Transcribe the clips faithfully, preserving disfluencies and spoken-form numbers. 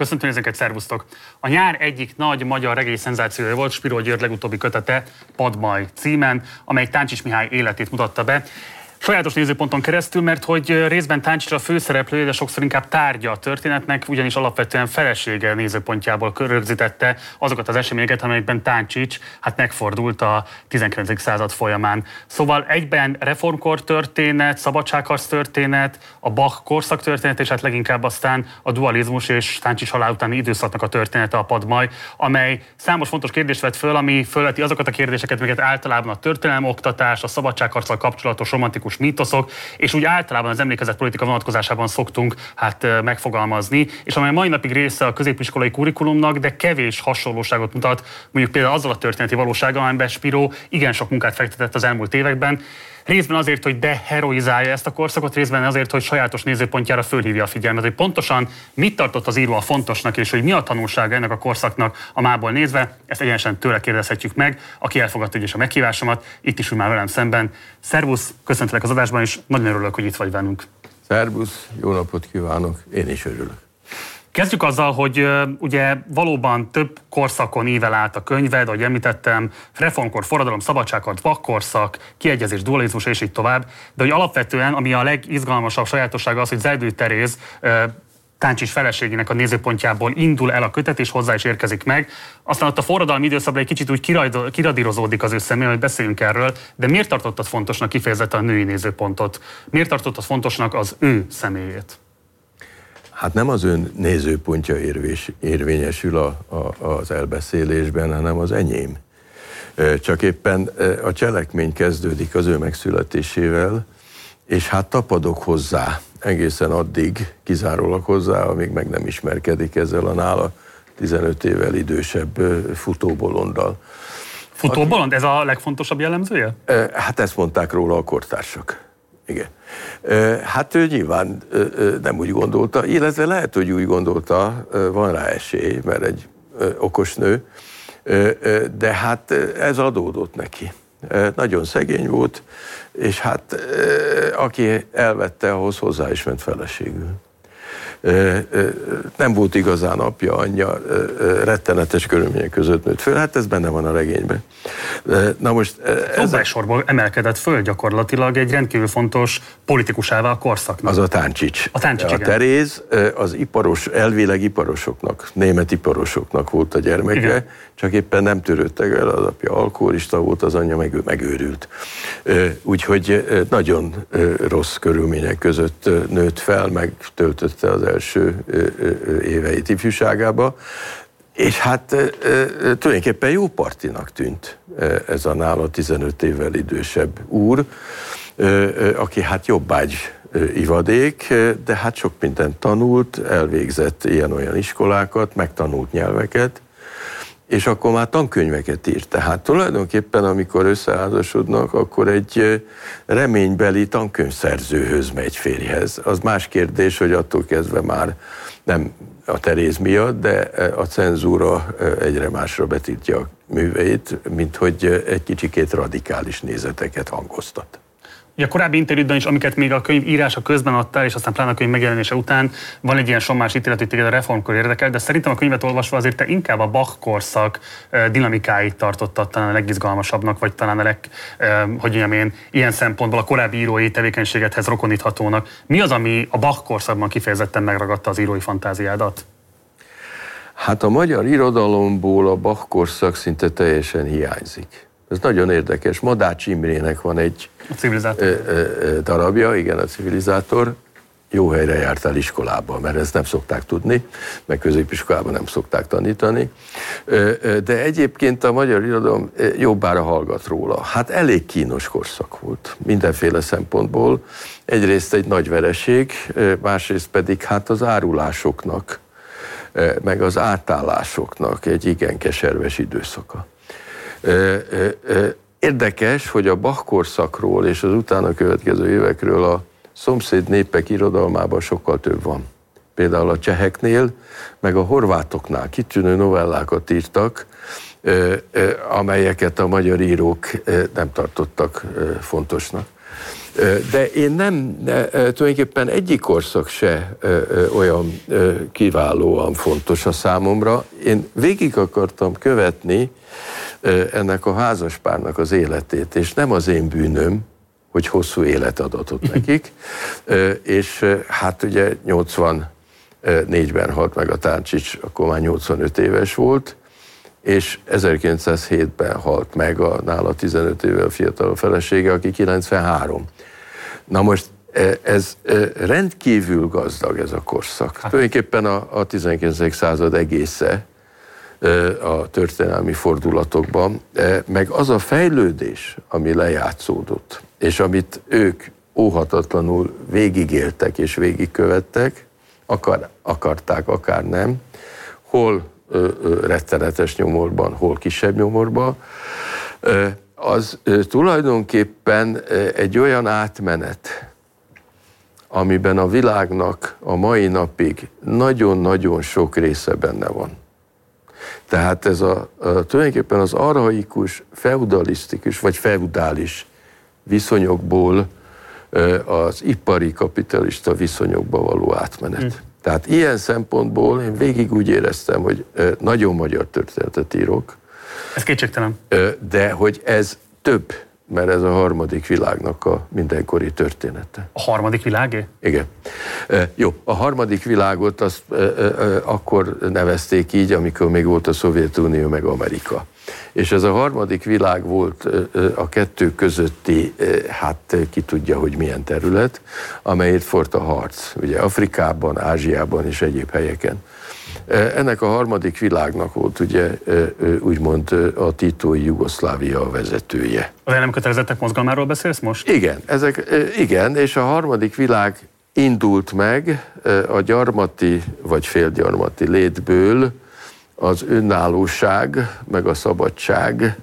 Köszöntöm ezeket, szervusztok! A nyár egyik nagy magyar regény szenzációja volt Spiró György legutóbbi kötete, Padmaj címen, amely Táncsics Mihály életét mutatta be. Sajátos nézőponton keresztül, mert hogy részben Táncsics a főszereplője, de sokszor inkább tárgya a történetnek, ugyanis alapvetően felesége nézőpontjából rögzítette azokat az eseményeket, amelyekben Táncsics hát megfordult a tizenkilencedik század folyamán. Szóval egyben reformkor történet, szabadságharc történet, a Bach korszak történet, és hát leginkább aztán a dualizmus és Táncsics halál utáni időszaknak a története, a Padmaj, amely számos fontos kérdést vett föl, ami fölveti azokat a kérdéseket, amiket általában a történelem oktatás, a szabadságharccal kapcsolatos romantikus mítoszok, és úgy általában az emlékezett politika vonatkozásában szoktunk hát megfogalmazni, és amely mai napig része a középiskolai kurikulumnak, de kevés hasonlóságot mutat, mondjuk például azzal a történeti valósággal, amiben Spiró igen sok munkát fektetett az elmúlt években. Részben azért, hogy deheroizálja ezt a korszakot, részben azért, hogy sajátos nézőpontjára fölhívja a figyelmet, hogy pontosan mit tartott az író a fontosnak, és hogy mi a tanulsága ennek a korszaknak a mából nézve. Ezt egyenesen tőle kérdezhetjük meg, aki elfogadta is a meghívásomat, itt is ül már velem szemben. Szervusz, köszöntelek az adásban, és nagyon örülök, hogy itt vagy velünk. Szervusz, jó napot kívánok, én is örülök. Kezdjük azzal, hogy uh, ugye valóban több korszakon ível át a könyved, ahogy említettem, reformkor, forradalom, szabadságharc, vakkorszak, kiegyezés, dualizmus és így tovább, de hogy alapvetően, ami a legizgalmasabb sajátossága az, hogy Zajdő Teréz uh, Táncsics feleségének a nézőpontjából indul el a kötet, és hozzá is érkezik meg. Aztán ott a forradalmi időszakban egy kicsit úgy kiradírozódik az ő személy, hogy beszéljünk erről, de miért tartottad fontosnak kifejezetten a női nézőpontot? Miért tartottad fontosnak az ő személyét? Hát nem az ön nézőpontja érvés, érvényesül a, a, az elbeszélésben, hanem az enyém. Csak éppen a cselekmény kezdődik az ő megszületésével, és hát tapadok hozzá, egészen addig kizárólag hozzá, amíg meg nem ismerkedik ezzel a nála tizenöt évvel idősebb futóbolonddal. Futóbolond? Ez a legfontosabb jellemzője? Hát ezt mondták róla a kortársak. Igen. Hát ő nyilván nem úgy gondolta, illetve lehet, hogy úgy gondolta, van rá esély, mert egy okos nő, de hát ez adódott neki. Nagyon szegény volt, és hát aki elvette, ahhoz hozzá is ment feleségül. Nem volt igazán apja, anyja, rettenetes körülmények között nőtt föl, hát ez benne van a regényben. Na most... Ez a sorból emelkedett föl gyakorlatilag egy rendkívül fontos politikusává a korszaknak. Az a Táncsics. A Táncsics, A Teréz az iparos, elvileg iparosoknak, német iparosoknak volt a gyermeke, igen. Csak éppen nem törődtek el, az apja alkoholista volt, az anyja meg, megőrült. Úgyhogy nagyon rossz körülmények között nőtt fel, meg töltötte az első éveit ifjúságába, és hát tulajdonképpen jó partinak tűnt ez a nála tizenöt évvel idősebb úr, aki hát jobbágy ivadék, de hát sok mindent tanult, elvégzett ilyen-olyan iskolákat, megtanult nyelveket, és akkor már tankönyveket írt. Tehát tulajdonképpen, amikor összeházasodnak, akkor egy reménybeli tankönyvszerzőhöz megy férjhez. Az más kérdés, hogy attól kezdve már nem a Teréz miatt, de a cenzúra egyre másra betiltja a műveit, mint hogy egy kicsikét radikális nézeteket hangoztat. A korábbi interjúban is, amiket még a könyv írása közben adtál, és aztán pláne a könyv megjelenése után van egy ilyen sommás ítélet, hogy téged a reformkor érdekel, de szerintem a könyvet olvasva azért te inkább a Bach korszak dinamikáit tartottad talán a legizgalmasabbnak, vagy talán a leg, hogy mondjam én, ilyen szempontból a korábbi írói tevékenységedhez rokoníthatónak. Mi az, ami a Bach korszakban kifejezetten megragadta az írói fantáziádat? Hát a magyar irodalomból a Bach korszak szinte teljesen hiányzik. Ez nagyon érdekes. Madács Imrének van egy a darabja, igen, a Civilizátor. Jó helyre jártál iskolába, mert ezt nem szokták tudni, meg középiskolában nem szokták tanítani. De egyébként a magyar irodalom jobbára hallgat róla. Hát elég kínos korszak volt, mindenféle szempontból. Egyrészt egy nagy vereség, másrészt pedig hát az árulásoknak, meg az átállásoknak egy igen keserves időszaka. Érdekes, hogy a Bach korszakról és az utána következő évekről a szomszéd népek irodalmában sokkal több van. Például a cseheknél, meg a horvátoknál kitűnő novellákat írtak, amelyeket a magyar írók nem tartottak fontosnak. De én nem, de, tulajdonképpen egyik korszak se olyan kiválóan fontos a számomra. Én végig akartam követni ennek a házaspárnak az életét, és nem az én bűnöm, hogy hosszú élet adatot nekik, és hát ugye nyolcvannégyben halt meg a Táncsics, akkor már nyolcvanöt éves volt, és ezerkilencszázhétben halt meg a nála tizenöt évvel fiatal felesége, aki kilencvenhárom. Na most ez rendkívül gazdag ez a korszak. Hát. Tulajdonképpen a, a tizenkilencedik század egésze a történelmi fordulatokban, meg az a fejlődés, ami lejátszódott, és amit ők óhatatlanul végigéltek és végigkövettek, akar, akarták, akár nem, hol ö, ö, rettenetes nyomorban, hol kisebb nyomorban, ö, az ö, tulajdonképpen ö, egy olyan átmenet, amiben a világnak a mai napig nagyon-nagyon sok része benne van. Tehát ez a, a tulajdonképpen az arhaikus, feudalisztikus vagy feudális viszonyokból az ipari kapitalista viszonyokba való átmenet. Mm. Tehát ilyen szempontból én végig úgy éreztem, hogy nagyon magyar történetet írok. Ez kétségtelen. De hogy ez több, mert ez a harmadik világnak a mindenkori története. A harmadik világé? Igen. Jó, a harmadik világot azt akkor nevezték így, amikor még volt a Szovjetunió meg Amerika. És ez a harmadik világ volt a kettő közötti, hát ki tudja, hogy milyen terület, amelyet fort a harc, ugye Afrikában, Ázsiában és egyéb helyeken. Ennek a harmadik világnak volt ugye úgymond a titói Jugoszlávia a vezetője. Az el nem kötelezettek mozgalmáról beszélsz most? Igen, ezek, igen, és a harmadik világ indult meg a gyarmati vagy félgyarmati létből az önállóság, meg a szabadság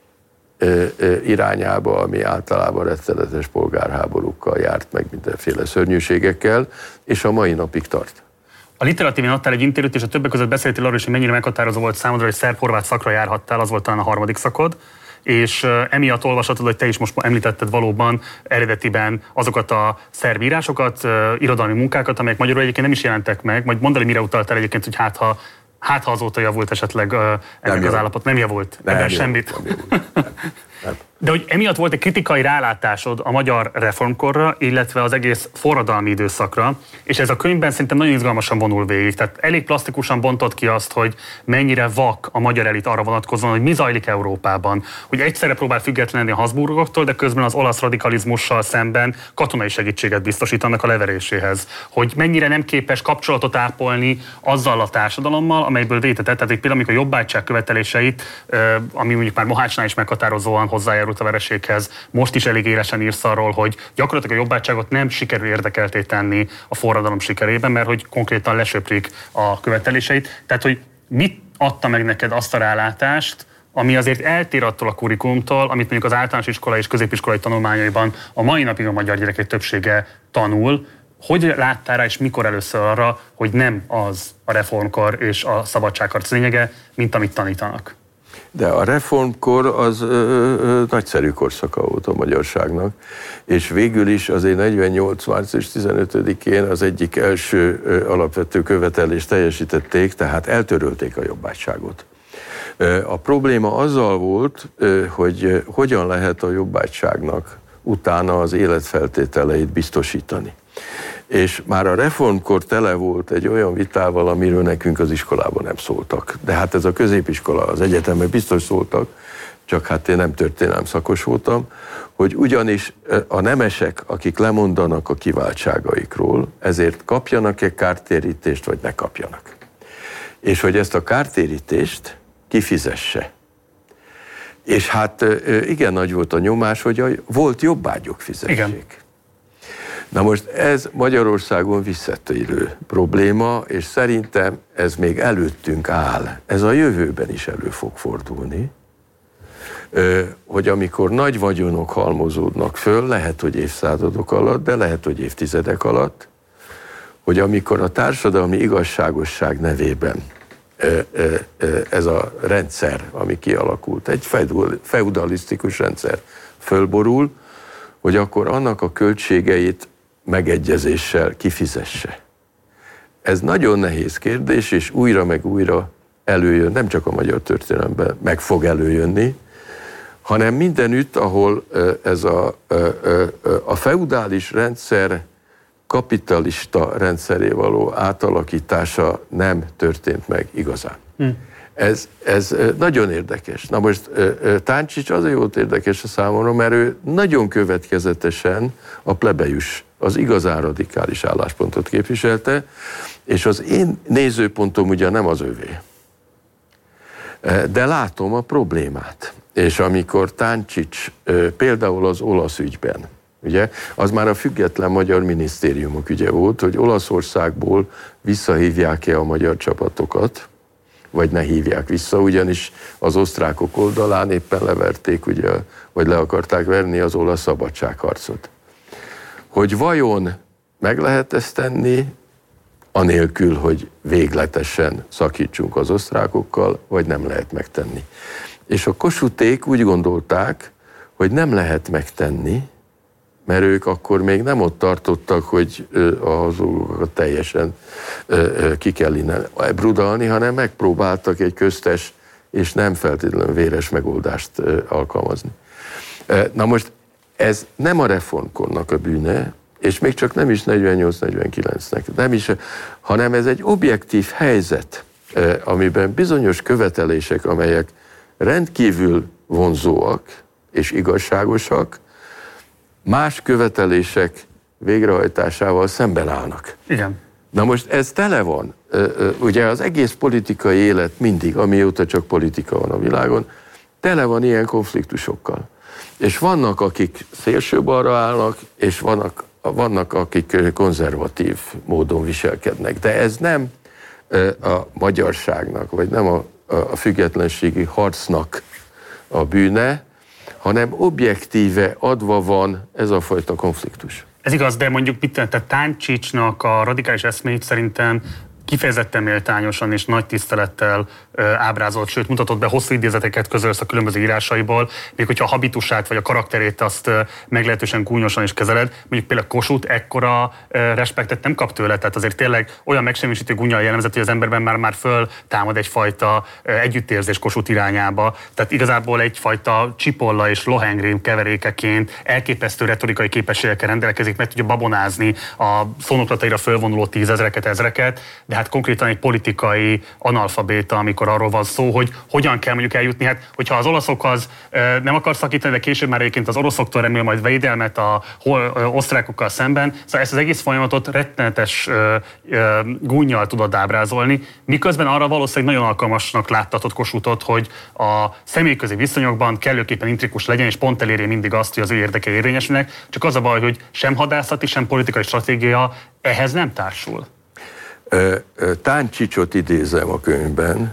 irányába, ami általában rettenetes polgárháborúkkal járt, meg mindenféle szörnyűségekkel, és a mai napig tart. A Literatívén adtál egy interjút, és a többek között beszéltél arról is, hogy mennyire meghatározó volt számodra, hogy szerb-horvát szakra járhattál, az volt talán a harmadik szakod, és emiatt olvashatod, hogy te is most említetted valóban eredetiben azokat a szerb írásokat, irodalmi munkákat, amelyek magyarul egyébként nem is jelentek meg, majd mondd el, mire utaltál egyébként, hogy hát ha Hát, ha azóta javult esetleg uh, ennek az állapot, nem javult, nem ebben semmit. Nem javult, nem, nem. De hogy emiatt volt egy kritikai rálátásod a magyar reformkorra, illetve az egész forradalmi időszakra, és ez a könyvben szerintem nagyon izgalmasan vonul végig. Tehát elég plastikusan bontott ki azt, hogy mennyire vak a magyar elit arra vonatkozóan, hogy mi zajlik Európában. Hogy egyszerre próbál független lenni a Habsburgoktól, de közben az olasz radikalizmussal szemben katonai segítséget biztosít annak a leveréséhez. Hogy mennyire nem képes kapcsolatot ápolni azzal a társadalommal, amelyből vétetett. Tehát például, amikor a jobbágyság követeléseit, ami mondjuk már Mohácsnál is meghatározóan hozzájárult a vereséghez, most is elég élesen írsz arról, hogy gyakorlatilag a jobbágyságot nem sikerül érdekelté tenni a forradalom sikerében, mert hogy konkrétan lesöprik a követeléseit. Tehát, hogy mit adta meg neked azt a rálátást, ami azért eltér attól a kurikulumtól, amit mondjuk az általános iskola és középiskolai tanulmányaiban a mai napig a magyar gyerekek többsége tanul. Hogy láttál rá, és mikor először arra, hogy nem az a reformkor és a szabadságharc lényege, mint amit tanítanak? De a reformkor az ö, ö, nagyszerű korszaka volt a magyarságnak, és végül is azért negyvennyolc március tizenötödikén az egyik első ö, alapvető követelést teljesítették, tehát eltörölték a jobbágyságot. Ö, a probléma azzal volt, ö, hogy ö, hogyan lehet a jobbágyságnak utána az életfeltételeit biztosítani. És már a reformkor tele volt egy olyan vitával, amiről nekünk az iskolában nem szóltak. De hát ez a középiskola, az egyetemek biztos szóltak, csak hát én nem történelem szakos voltam, hogy ugyanis a nemesek, akik lemondanak a kiváltságaikról, ezért kapjanak-e kártérítést, vagy ne kapjanak. És hogy ezt a kártérítést kifizesse. És hát igen nagy volt a nyomás, hogy a volt jobbágyok fizessék. Igen. Na most ez Magyarországon visszatérő probléma, és szerintem ez még előttünk áll. Ez a jövőben is elő fog fordulni, hogy amikor nagy vagyonok halmozódnak föl, lehet, hogy évszázadok alatt, de lehet, hogy évtizedek alatt, hogy amikor a társadalmi igazságosság nevében ez a rendszer, ami kialakult, egy feudalisztikus rendszer fölborul, hogy akkor annak a költségeit megegyezéssel kifizesse. Ez nagyon nehéz kérdés, és újra meg újra előjön, nem csak a magyar történelemben meg fog előjönni, hanem mindenütt, ahol ez a, a feudális rendszer kapitalista rendszeré való átalakítása nem történt meg igazán. Hm. Ez, ez nagyon érdekes. Na most Táncsics azért volt érdekes a számomra, mert ő nagyon következetesen a plebejus, az igazán radikális álláspontot képviselte, és az én nézőpontom ugye nem az övé. De látom a problémát. És amikor Táncsics például az olasz ügyben, ugye, az már a független magyar minisztériumok ügye volt, hogy Olaszországból visszahívják-e a magyar csapatokat, vagy ne hívják vissza, ugyanis az osztrákok oldalán éppen leverték, ugye, vagy le akarták verni az olasz szabadságharcot. Hogy vajon meg lehet ezt tenni, anélkül, hogy végletesen szakítsunk az osztrákokkal, vagy nem lehet megtenni. És a Kossuthték úgy gondolták, hogy nem lehet megtenni, mert ők akkor még nem ott tartottak, hogy a hazugókat teljesen ki kell innen brudalni, hanem megpróbáltak egy köztes és nem feltétlenül véres megoldást alkalmazni. Na most ez nem a reformkornak a bűne, és még csak nem is negyvennyolc negyvenkilencnek, nem is, hanem ez egy objektív helyzet, amiben bizonyos követelések, amelyek rendkívül vonzóak és igazságosak, más követelések végrehajtásával szemben állnak. Igen. Na most ez tele van. Ugye az egész politikai élet mindig, amióta csak politika van a világon, tele van ilyen konfliktusokkal. És vannak, akik szélső balra állnak, és vannak, vannak, akik konzervatív módon viselkednek. De ez nem a magyarságnak, vagy nem a, a függetlenségi harcnak a bűne, hanem objektíve adva van ez a fajta konfliktus. Ez igaz, de mondjuk mit tehát Táncsicsnak a radikális eszméit szerintem kifejezetten méltányosan és nagy tisztelettel ö, ábrázolt, sőt mutatott be hosszú idézeteket közölsz a különböző írásaiból, még hogyha a habitusát vagy a karakterét azt ö, meglehetősen gúnyosan is kezeled, mondjuk például Kossuth ekkora ö, respektet nem kap tőle, tehát azért tényleg olyan megsemmisítő gúnnyal jellemzett, hogy az emberben már, már föl támad egyfajta ö, együttérzés Kossuth irányába, tehát igazából egyfajta Csipolla és Lohengrin keverékeként elképesztő retorikai képességekkel rendelkezik, meg tudja babonázni a szónoklataira fölvonuló tízezreket, ezreket, de hát konkrétan egy politikai analfabéta, amikor arról van szó, hogy hogyan kell mondjuk eljutni. Hát, hogyha az olaszokhoz nem akar szakítani, de később már egyébként az oroszoktól remél majd védelmet a osztrákokkal szemben, szóval ezt az egész folyamatot rettenetes gúnnyal tudod ábrázolni, miközben arra valószínűleg nagyon alkalmasnak láttatott Kossuthot, hogy a személyközi viszonyokban kellőképpen intrikus legyen, és pont elérje mindig azt, hogy az ő érdekei érvényesülnek, csak az a baj, hogy sem hadászati, sem politikai stratégia ehhez nem társul. Táncsicsot idézem a könyvben,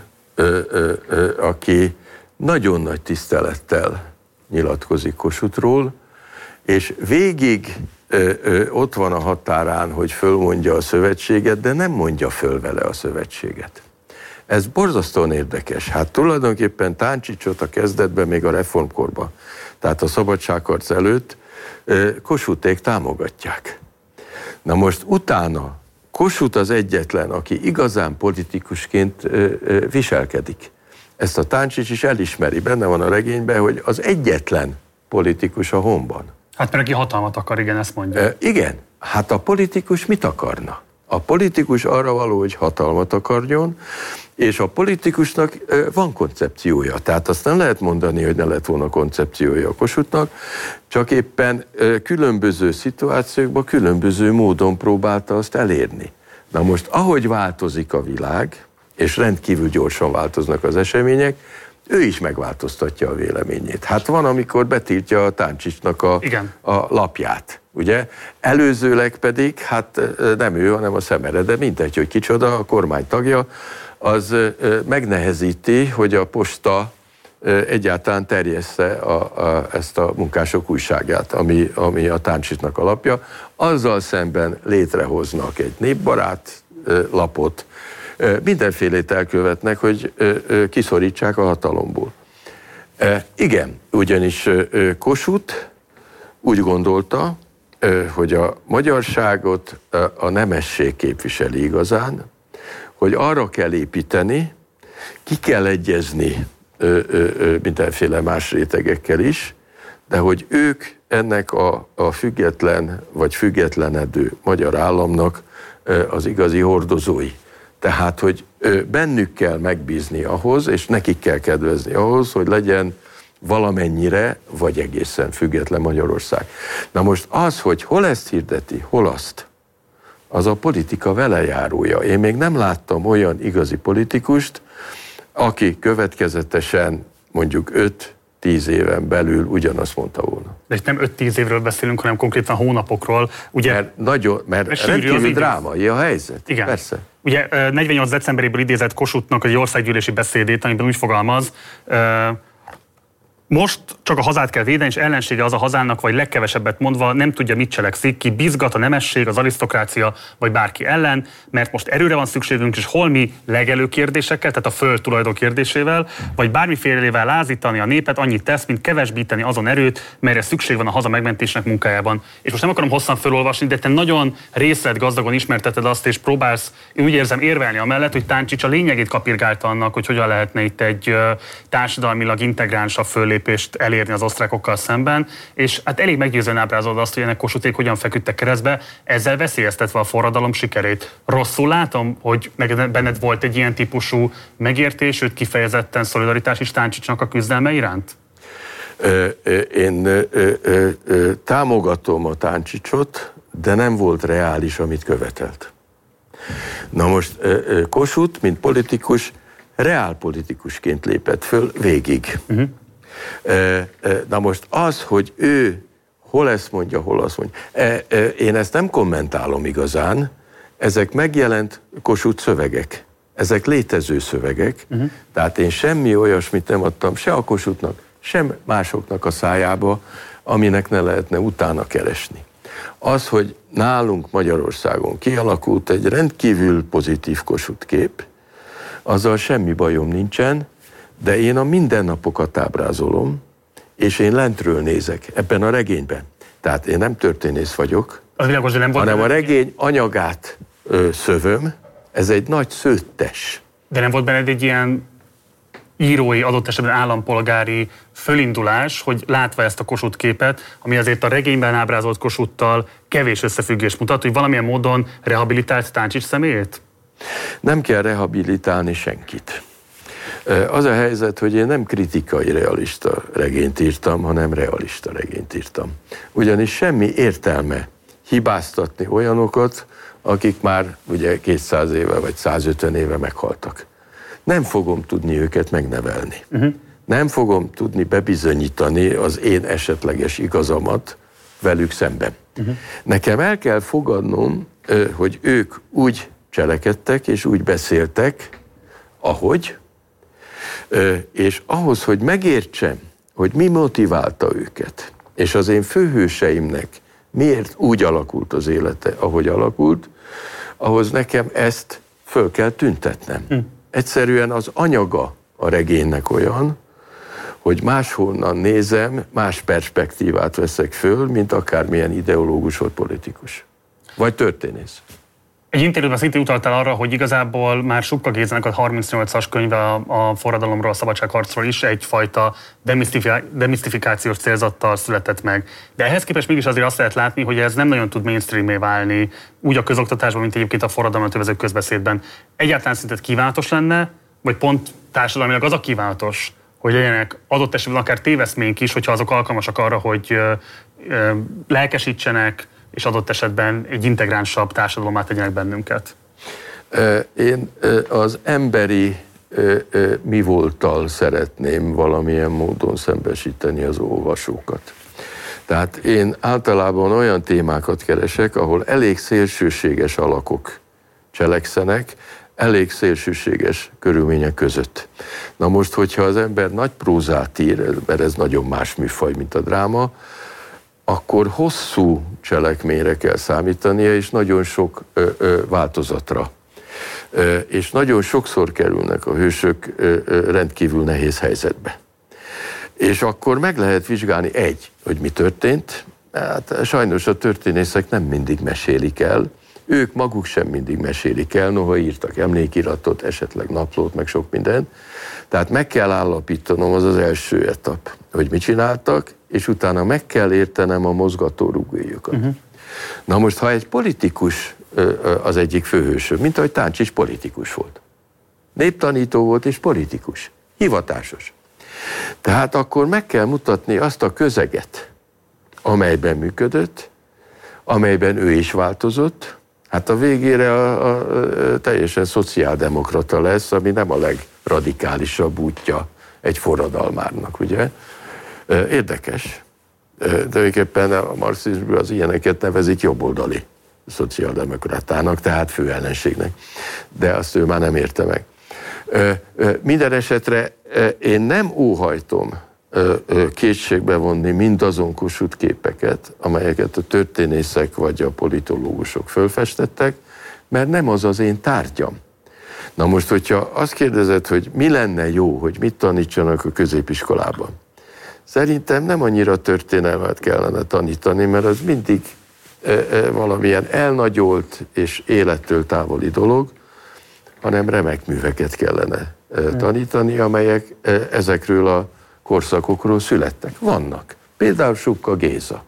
aki nagyon nagy tisztelettel nyilatkozik Kossuthról, és végig ott van a határán, hogy fölmondja a szövetséget, de nem mondja föl vele a szövetséget. Ez borzasztóan érdekes. Hát tulajdonképpen Táncsicsot a kezdetben, még a reformkorban, tehát a szabadságharc előtt Kossuthték támogatják. Na most utána Kossuth az egyetlen, aki igazán politikusként ö, ö, viselkedik. Ezt a Táncsics is elismeri, benne van a regényben, hogy az egyetlen politikus a honban. Hát mert aki hatalmat akar, igen, ezt mondja. E, igen, hát a politikus mit akarna? A politikus arra való, hogy hatalmat akarjon, és a politikusnak van koncepciója. Tehát azt nem lehet mondani, hogy ne lett volna koncepciója a Kossuthnak, csak éppen különböző szituációkban különböző módon próbálta azt elérni. Na most, ahogy változik a világ, és rendkívül gyorsan változnak az események, ő is megváltoztatja a véleményét. Hát van, amikor betiltja a Táncsicsnak a, a lapját, ugye? Előzőleg pedig, hát nem ő, hanem a Szemere, de mindegy, hogy kicsoda, a kormány tagja, az megnehezíti, hogy a posta egyáltalán terjessze a, a, ezt a munkások újságát, ami, ami a Táncsicsnak a lapja. Azzal szemben létrehoznak egy népbarát lapot, mindenfélét elkövetnek, hogy kiszorítsák a hatalomból. Igen, ugyanis Kossuth úgy gondolta, hogy a magyarságot a nemesség képviseli igazán, hogy arra kell építeni, ki kell egyezni mindenféle más rétegekkel is, de hogy ők ennek a, a független vagy függetlenedő magyar államnak az igazi hordozói. Tehát, hogy bennük kell megbízni ahhoz, és nekik kell kedvezni ahhoz, hogy legyen valamennyire, vagy egészen független Magyarország. Na most az, hogy hol ezt hirdeti, hol azt, az a politika velejárója. Én még nem láttam olyan igazi politikust, aki következetesen mondjuk öt-tíz éven belül ugyanazt mondta volna. De itt nem öt-tíz évről beszélünk, hanem konkrétan hónapokról. Ugye, mert nagyon, mert, mert rendkívül drámai a helyzet. Igen. Persze. Ugye negyvennyolc decemberéből idézett Kossuthnak egy országgyűlési beszédét, amiben úgy fogalmaz, most csak a hazát kell védeni, és ellensége az a hazának, vagy legkevesebbet mondva nem tudja, mit cselekszik, ki bizgat a nemesség, az arisztokrácia, vagy bárki ellen, mert most erőre van szükségünk, és holmi legelő kérdésekkel, tehát a föld tulajdon kérdésével, vagy bármifélelével lázítani a népet, annyit tesz, mint kevesbíteni azon erőt, melyre szükség van a haza megmentésnek munkájában. És most nem akarom hosszan felolvasni, de te nagyon részletgazdagon ismerteted azt, és próbálsz, én úgy érzem, érvelni amellett, hogy Táncsics a lényegét kapirgálta annak, hogy hogyan lehetne itt egy társadalmilag integránsabb föllépést elérni az osztrákokkal szemben, és hát elég meggyőzően ábrázolod azt, hogy ennek Kossuthék hogyan feküdtek keresztbe, ezzel veszélyeztetve a forradalom sikerét. Rosszul látom, hogy benned volt egy ilyen típusú megértés, sőt kifejezetten szolidaritás is Táncsicsnak a küzdelme iránt? Én támogatom a Táncsicsot, de nem volt reális, amit követelt. Na most Kossuth, mint politikus, reálpolitikusként lépett föl végig. Uh-huh. Na most az, hogy ő hol ezt mondja, hol azt mondja, én ezt nem kommentálom igazán, ezek megjelent Kossuth szövegek, ezek létező szövegek, uh-huh. Tehát én semmi olyasmit nem adtam se a Kossuthnak, sem másoknak a szájába, aminek ne lehetne utána keresni. Az, hogy nálunk Magyarországon kialakult egy rendkívül pozitív Kossuth kép, azzal semmi bajom nincsen, de én a mindennapokat ábrázolom, és én lentről nézek ebben a regényben. Tehát én nem történész vagyok, az világos, nem volt, hanem a regény anyagát ö, szövöm, ez egy nagy szőttes. De nem volt benned egy ilyen írói, adott esetben állampolgári fölindulás, hogy látva ezt a Kossuth képet, ami azért a regényben ábrázolt Kossuthtal kevés összefüggést mutat, hogy valamilyen módon rehabilitált Táncsics személyét? Nem kell rehabilitálni senkit. Az a helyzet, hogy én nem kritikai realista regényt írtam, hanem realista regényt írtam. Ugyanis semmi értelme hibáztatni olyanokat, akik már ugye kétszáz éve vagy százötven éve meghaltak. Nem fogom tudni őket megnevelni. Uh-huh. Nem fogom tudni bebizonyítani az én esetleges igazamat velük szemben. Uh-huh. Nekem el kell fogadnom, hogy ők úgy cselekedtek és úgy beszéltek, ahogy, és ahhoz, hogy megértsem, hogy mi motiválta őket, és az én főhőseimnek miért úgy alakult az élete, ahogy alakult, ahhoz nekem ezt föl kell tüntetnem. Hm. Egyszerűen az anyaga a regénynek olyan, hogy máshonnan nézem, más perspektívát veszek föl, mint akármilyen ideológus vagy politikus. Vagy történész. Egy interjúban szintén utaltál arra, hogy igazából már Supka Gézának a harmincnyolcas könyve a, a forradalomról, a szabadságharcról is egyfajta demisztifikációs célzattal született meg. De ehhez képest mégis azért azt lehet látni, hogy ez nem nagyon tud mainstreamé válni, úgy a közoktatásban, mint egyébként a forradalmat övező közbeszédben. Egyáltalán szerinted kívánatos lenne, vagy pont társadalmilag az a kívánatos, hogy legyenek adott esetben akár téveszménk is, hogyha azok alkalmasak arra, hogy ö, ö, lelkesítsenek, és adott esetben egy integránsabb társadalomát tegyenek bennünket? Én az emberi mi volttal szeretném valamilyen módon szembesíteni az olvasókat. Tehát én általában olyan témákat keresek, ahol elég szélsőséges alakok cselekszenek, elég szélsőséges körülmények között. Na most, hogyha az ember nagy prózát ír, mert ez nagyon más műfaj, mint a dráma, akkor hosszú cselekményre kell számítania, és nagyon sok ö, ö, változatra. Ö, és nagyon sokszor kerülnek a hősök ö, ö, rendkívül nehéz helyzetbe. És akkor meg lehet vizsgálni egy, hogy mi történt, hát sajnos a történészek nem mindig mesélik el, ők maguk sem mindig mesélik el, noha írtak emlékiratot, esetleg naplót, meg sok mindent. Tehát meg kell állapítanom, az az első etap, hogy mit csináltak, és utána meg kell értenem a mozgatórugójukat. Uh-huh. Na most, ha egy politikus az egyik főhősöm, mint ahogy Táncsics politikus volt. Néptanító volt és politikus, hivatásos. Tehát akkor meg kell mutatni azt a közeget, amelyben működött, amelyben ő is változott. Hát a végére a, a, a teljesen szociáldemokrata lesz, ami nem a legradikálisabb útja egy forradalmárnak, ugye? Érdekes. Tulajdonképpen a marxizmusban az ilyeneket nevezik jobboldali szociáldemokratának, tehát főellenségnek. De azt ő már nem érte meg. Minden esetre én nem óhajtom kétségbe vonni mindazon Kossuth képeket, amelyeket a történészek vagy a politológusok fölfestettek, mert nem az az én tárgyam. Na most, hogyha azt kérdezed, hogy mi lenne jó, hogy mit tanítsanak a középiskolában, szerintem nem annyira történelmet kellene tanítani, mert az mindig valamilyen elnagyolt és élettől távoli dolog, hanem remek műveket kellene tanítani, amelyek ezekről a korszakokról születtek. Vannak. Például Subka Géza.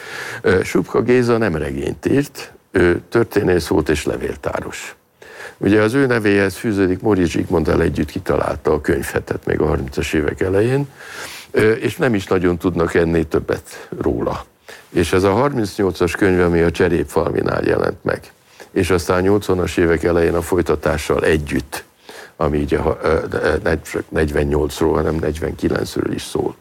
Subka Géza nem regényt írt, ő történész volt és levéltáros. Ugye az ő nevéhez fűződik, Móricz Zsigmonddal együtt kitalálta a könyvhetet még a harmincas évek elején, és nem is nagyon tudnak ennél többet róla. És ez a harmincnyolcas könyv, ami a Cserépfalvinál jelent meg, és aztán a nyolcvanas évek elején a folytatással együtt, ami így a negyvennyolcról, hanem negyvenkilencről is szól.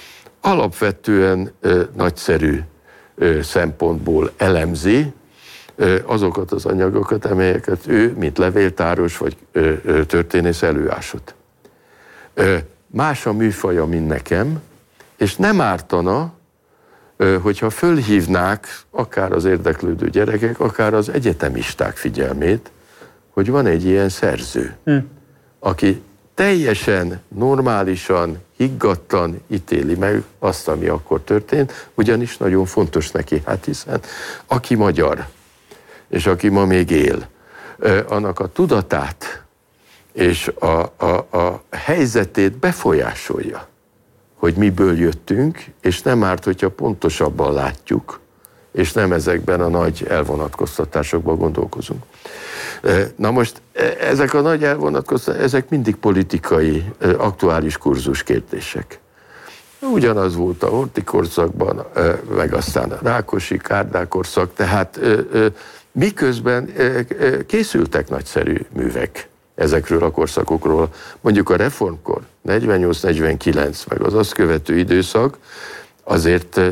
Alapvetően nagyszerű szempontból elemzi azokat az anyagokat, amelyeket ő, mint levéltáros vagy történész előásott. Más a műfaja, mint nekem, és nem ártana, hogyha fölhívnák akár az érdeklődő gyerekek, akár az egyetemisták figyelmét, hogy van egy ilyen szerző, hm. aki teljesen normálisan, higgadtan ítéli meg azt, ami akkor történt, ugyanis nagyon fontos neki, hát hiszen aki magyar, és aki ma még él, annak a tudatát és a, a, a helyzetét befolyásolja, hogy miből jöttünk, és nem árt, hogyha pontosabban látjuk, és nem ezekben a nagy elvonatkoztatásokban gondolkozunk. Na most ezek a nagy elvonatkoztatások, ezek mindig politikai, aktuális kurzus kérdések. Ugyanaz volt a Horthy korszakban, meg aztán a Rákosi, Kádár korszak, tehát miközben készültek nagyszerű művek ezekről a korszakokról. Mondjuk a reformkor, negyvennyolc negyvenkilenc, meg az azt követő időszak azért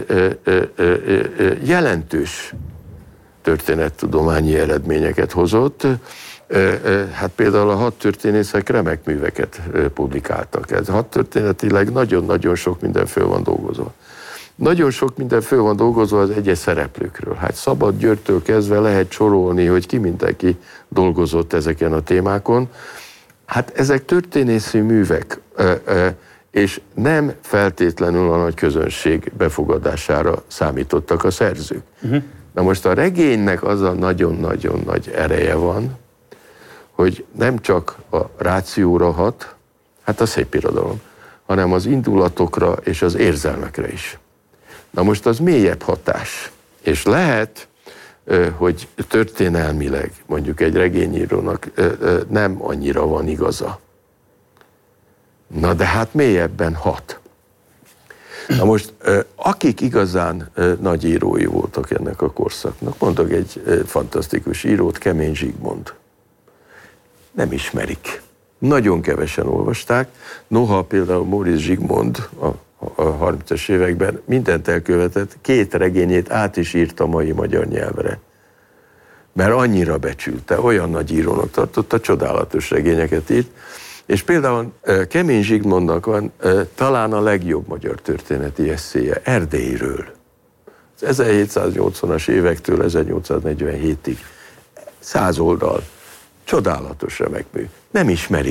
jelentős történettudományi eredményeket hozott. Hát például a hadtörténészek remek műveket publikáltak. Ez hadtörténetileg nagyon-nagyon sok minden föl van dolgozva. Nagyon sok minden föl van dolgozva az egyes szereplőkről. Hát Szabad Györgytől kezdve lehet sorolni, hogy ki mindenki dolgozott ezeken a témákon. Hát ezek történészi művek, és nem feltétlenül a nagy közönség befogadására számítottak a szerzők. Uh-huh. Na most a regénynek az a nagyon-nagyon nagy ereje van, hogy nem csak a rációra hat, hát a szépirodalom, hanem az indulatokra és az érzelmekre is. Na most az mélyebb hatás, és lehet, hogy történelmileg mondjuk egy regényírónak nem annyira van igaza. Na de hát mélyebben hat. Na most, akik igazán nagy írói voltak ennek a korszaknak, mondok egy fantasztikus írót, Kemény Zsigmond. Nem ismerik. Nagyon kevesen olvasták. Noha például Móricz Zsigmond a, a harmincas években mindent elkövetett, két regényét át is írt a mai magyar nyelvre. Mert annyira becsülte, olyan nagy írónak tartotta, csodálatos regényeket írt. És például Kemény Zsigmondnak van talán a legjobb magyar történeti esszéje Erdélyről. Az ezerhétszáznyolcvanas évektől ezernyolcszáznegyvenhétig. Száz oldal. Csodálatos remek mű. Nem ismerik.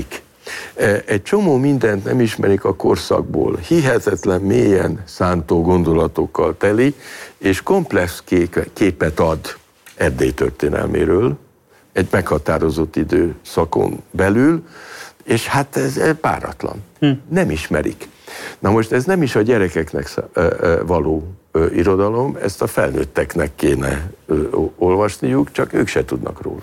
Egy csomó mindent nem ismerik a korszakból, hihetetlen mélyen szántó gondolatokkal teli, és komplex képet ad Erdély történelméről, egy meghatározott időszakon belül, és hát ez páratlan. Hm. Nem ismerik. Na most ez nem is a gyerekeknek való irodalom, ezt a felnőtteknek kéne olvasniuk, csak ők se tudnak róla.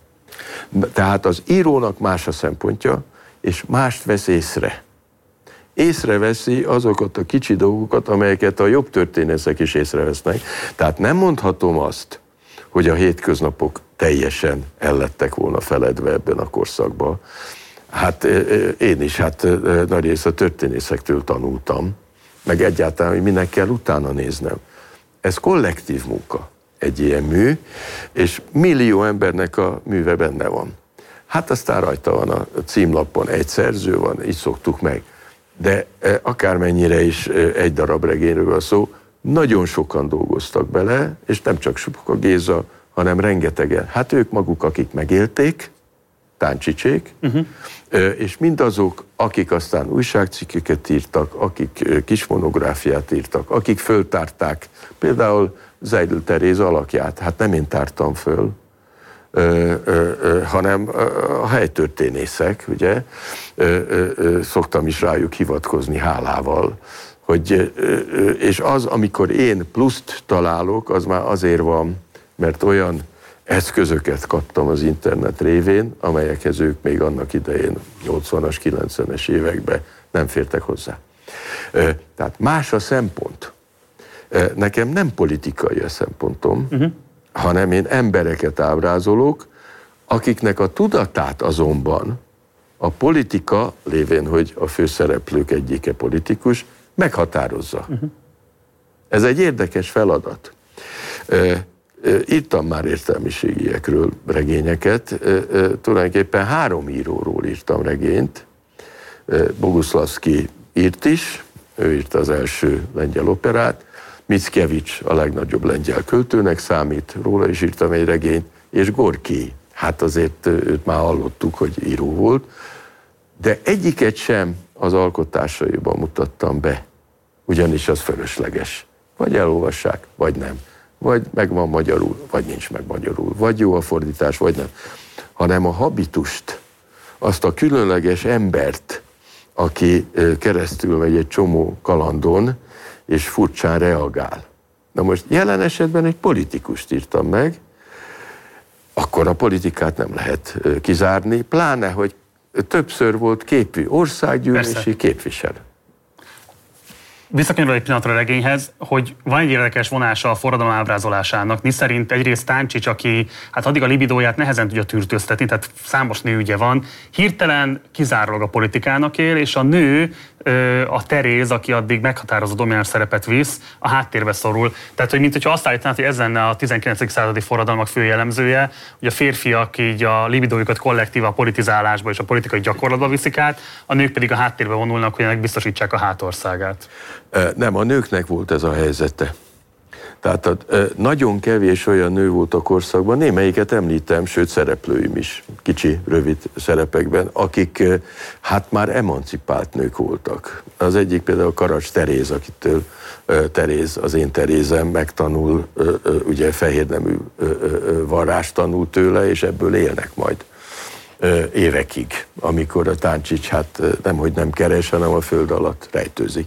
Tehát az írónak más a szempontja, és mást vesz észre. Észreveszi azokat a kicsi dolgokat, amelyeket a jobb történészek is észrevesznek. Tehát nem mondhatom azt, hogy a hétköznapok teljesen ellettek volna feledve ebben a korszakban. Hát én is, hát nagy rész a történészektől tanultam, meg egyáltalán, hogy minek kell utána néznem. Ez kollektív munka, egy ilyen mű, és millió embernek a műve benne van. Hát aztán rajta van a címlapon, egy szerző van, így szoktuk meg. De akármennyire is egy darab regényről van szó, nagyon sokan dolgoztak bele, és nem csak Subka Géza, hanem rengetegen. Hát ők maguk, akik megélték, Táncsicsék, uh-huh. és mindazok, akik aztán újságcikkeket írtak, akik kis monográfiát írtak, akik föltárták, például Zeidl Teréz alakját, hát nem én tártam föl, Ö, ö, ö, hanem a helytörténészek, ugye, ö, ö, ö, szoktam is rájuk hivatkozni hálával, hogy, ö, ö, és az, amikor én pluszt találok, az már azért van, mert olyan eszközöket kaptam az internet révén, amelyekhez ők még annak idején nyolcvanas, kilencvenes években nem fértek hozzá. Ö, tehát más a szempont. Ö, nekem nem politikai a szempontom, uh-huh. hanem én embereket ábrázolok, akiknek a tudatát azonban a politika, lévén, hogy a főszereplők egyike politikus, meghatározza. Uh-huh. Ez egy érdekes feladat. Írtam már értelmiségiekről regényeket, tulajdonképpen három íróról írtam regényt. Boguszlavszky írt is, ő írta az első lengyel operát, Mickiewicz a legnagyobb lengyel költőnek számít, róla is írtam egy regényt, és Gorki, hát azért őt már hallottuk, hogy író volt, de egyiket sem az alkotásaiban mutattam be, ugyanis az fölösleges. Vagy elolvassák, vagy nem. Vagy megvan magyarul, vagy nincs meg magyarul. Vagy jó a fordítás, vagy nem. Hanem a habitust, azt a különleges embert, aki keresztül megy egy csomó kalandon, és furcsán reagál. Na most jelen esetben egy politikust írtam meg, akkor a politikát nem lehet kizárni, pláne, hogy többször volt képű, országgyűlési képviselő. Visszakanyarodva egy pillanatra a regényhez, hogy van egy érdekes vonása a forradalom ábrázolásának, miszerint egyrészt Táncsics, aki hát addig a libidóját nehezen tudja tűrtőztetni, tehát számos nőügye van, hirtelen kizárólag a politikának él, és a nő, a Teréz, aki addig meghatározó domináns szerepet visz, a háttérbe szorul. Tehát, hogy mint hogyha azt állítanád, hogy ez lenne a tizenkilencedik századi forradalmak fő jellemzője, hogy a férfiak így a libidójukat kollektív a politizálásba és a politikai gyakorlatba viszik át, a nők pedig a háttérbe vonulnak, hogy ennek biztosítsák a hátországát. Nem, a nőknek volt ez a helyzete. Tehát a, nagyon kevés olyan nő volt a korszakban, némelyiket említem, sőt szereplőim is, kicsi, rövid szerepekben, akik hát már emancipált nők voltak. Az egyik például Karacs Teréz, akitől Teréz, az én Terézem megtanul, ugye fehérnemű varrást tanul tőle, és ebből élnek majd évekig, amikor a Táncsics hát nemhogy nem keres, hanem a föld alatt rejtőzik.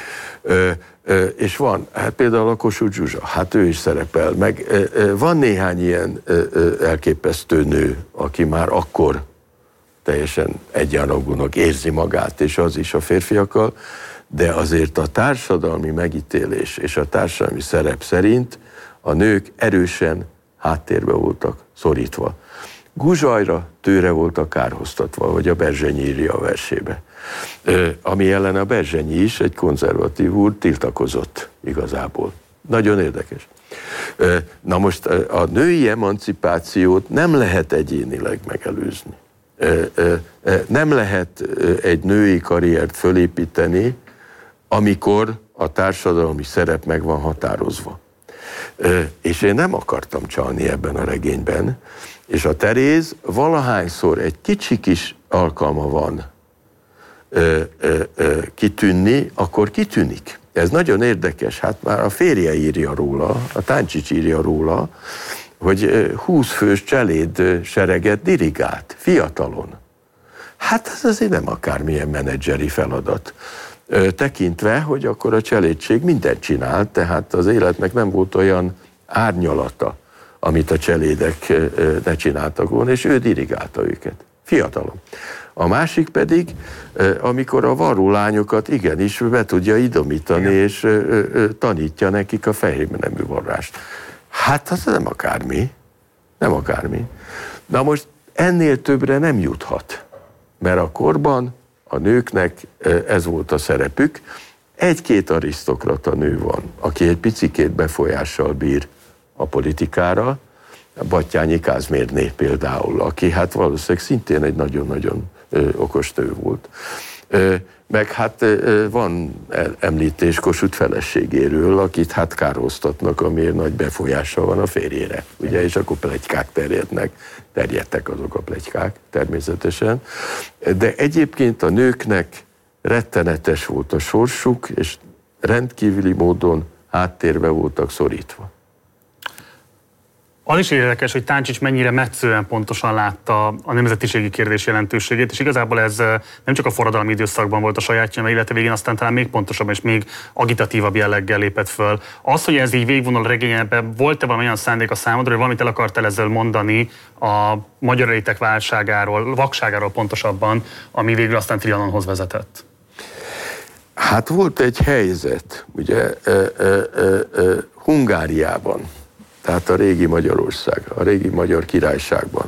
És van, hát például a Kossuth Zsuzsa, hát ő is szerepel, meg van néhány ilyen elképesztő nő, aki már akkor teljesen egyenrangúnak érzi magát, és az is a férfiakkal, de azért a társadalmi megítélés és a társadalmi szerep szerint a nők erősen háttérbe voltak szorítva. Guzsajra tőre voltak kárhoztatva, hogy a Berzsenyi írja a versébe. Ami ellen a Berzsenyi is, egy konzervatív úr, tiltakozott igazából. Nagyon érdekes. Na most a női emancipációt nem lehet egyénileg megelőzni. Nem lehet egy női karriert fölépíteni, amikor a társadalmi szerep meg van határozva. És én nem akartam csalni ebben a regényben, és a Teréz valahányszor egy kicsi kis alkalma van ö, ö, ö, kitűnni, akkor kitűnik. Ez nagyon érdekes, hát már a férje írja róla, a Táncsics írja róla, hogy húsz fős cseléd sereget dirigált, fiatalon. Hát ez azért nem akármilyen menedzseri feladat. Tekintve, hogy akkor a cselédség mindent csinált, tehát az életnek nem volt olyan árnyalata, amit a cselédek ne csináltak volna, és ő dirigálta őket. Fiatalon. A másik pedig, amikor a varró lányokat igenis be tudja idomítani, igen, és tanítja nekik a fehérnemű varrást. Hát az nem akármi. Nem akármi. Na most ennél többre nem juthat. Mert a korban a nőknek ez volt a szerepük. Egy-két arisztokrata nő van, aki egy picikét befolyással bír a politikára, Batthyány Kázmérné például, aki hát valószínűleg szintén egy nagyon-nagyon ö, okos nő volt. Ö, meg hát ö, van említés Kossuth feleségéről, akit hát kárhoztatnak, amiért nagy befolyással van a férjére. Ugye, és akkor pletykák terjednek, terjedtek azok a pletykák természetesen. De egyébként a nőknek rettenetes volt a sorsuk, és rendkívüli módon háttérbe voltak szorítva. Az is érdekes, hogy Táncsics mennyire metszően pontosan látta a nemzetiségi kérdés jelentőségét, és igazából ez nem csak a forradalmi időszakban volt a sajátja, illetve végén aztán talán még pontosabban és még agitatívabb jelleggel lépett föl. Az, hogy ez így végigvonul a regényben, volt-e valami olyan szándék a számodra, hogy valamit el akartál ezzel mondani a magyar elitek válságáról, vakságáról pontosabban, ami végül aztán Trianonhoz vezetett? Hát volt egy helyzet, ugye, ö, ö, ö, ö, Hungáriában, tehát a régi Magyarország, a régi Magyar Királyságban.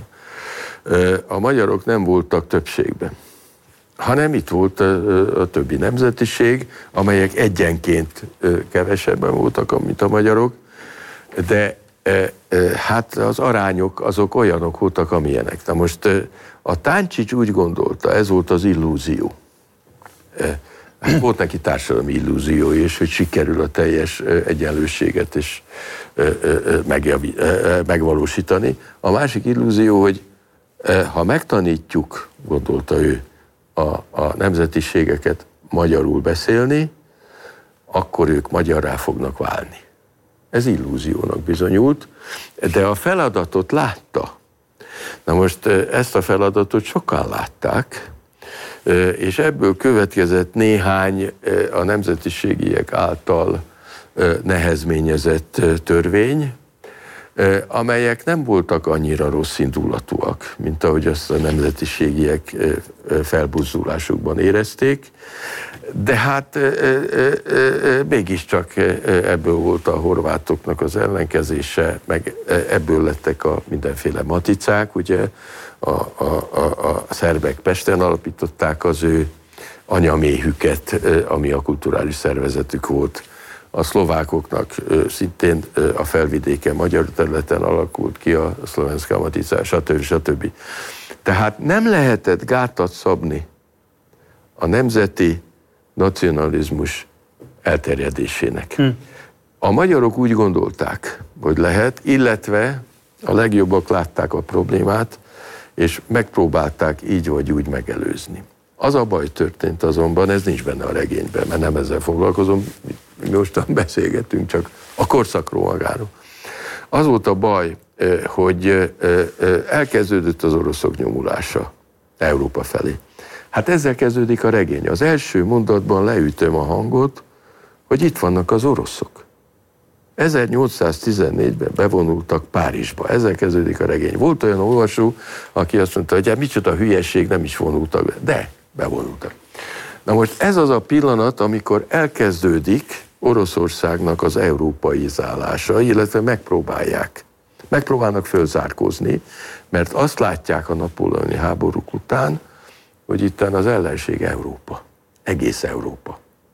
A magyarok nem voltak többségben, hanem itt volt a, a többi nemzetiség, amelyek egyenként kevesebben voltak, mint a magyarok, de hát az arányok azok olyanok voltak, amilyenek. Na most a Táncsics úgy gondolta, ez volt az illúzió. Hát volt neki társadalmi illúziója is, hogy sikerül a teljes egyenlőséget is megjavi, megvalósítani. A másik illúzió, hogy ha megtanítjuk, gondolta ő, a, a nemzetiségeket magyarul beszélni, akkor ők magyarrá fognak válni. Ez illúziónak bizonyult, de a feladatot látta. Na most ezt a feladatot sokan látták, és ebből következett néhány a nemzetiségiek által nehezményezett törvény, amelyek nem voltak annyira rossz indulatúak, mint ahogy azt a nemzetiségiek felbuzdulásukban érezték, de hát mégiscsak ebből volt a horvátoknak az ellenkezése, meg ebből lettek a mindenféle maticák, ugye, a, a, a, a szerbek Pesten alapították az ő anyaméhüket, ami a kulturális szervezetük volt. A szlovákoknak szintén a felvidéken, magyar területen alakult ki a szlovenszka matica, stb. stb. Tehát nem lehetett gátat szabni a nemzeti nacionalizmus elterjedésének. Hm. A magyarok úgy gondolták, hogy lehet, illetve a legjobbak látták a problémát, és megpróbálták így vagy úgy megelőzni. Az a baj történt azonban, ez nincs benne a regényben, mert nem ezzel foglalkozom, mi mostan beszélgetünk csak a korszakról magáról. Az volt a baj, hogy elkezdődött az oroszok nyomulása Európa felé. Hát ezzel kezdődik a regény. Az első mondatban leütöm a hangot, hogy itt vannak az oroszok. ezernyolcszáztizennégyben bevonultak Párizsba. Ezzel kezdődik a regény. Volt olyan olvasó, aki azt mondta, hogy hát micsoda hülyeség, nem is vonultak be. De bevonultak. Na most ez az a pillanat, amikor elkezdődik Oroszországnak az európaizálása, illetve megpróbálják. Megpróbálnak fölzárkózni, mert azt látják a napóleoni háborúk után, hogy itten az ellenség Európa. Egész Európa.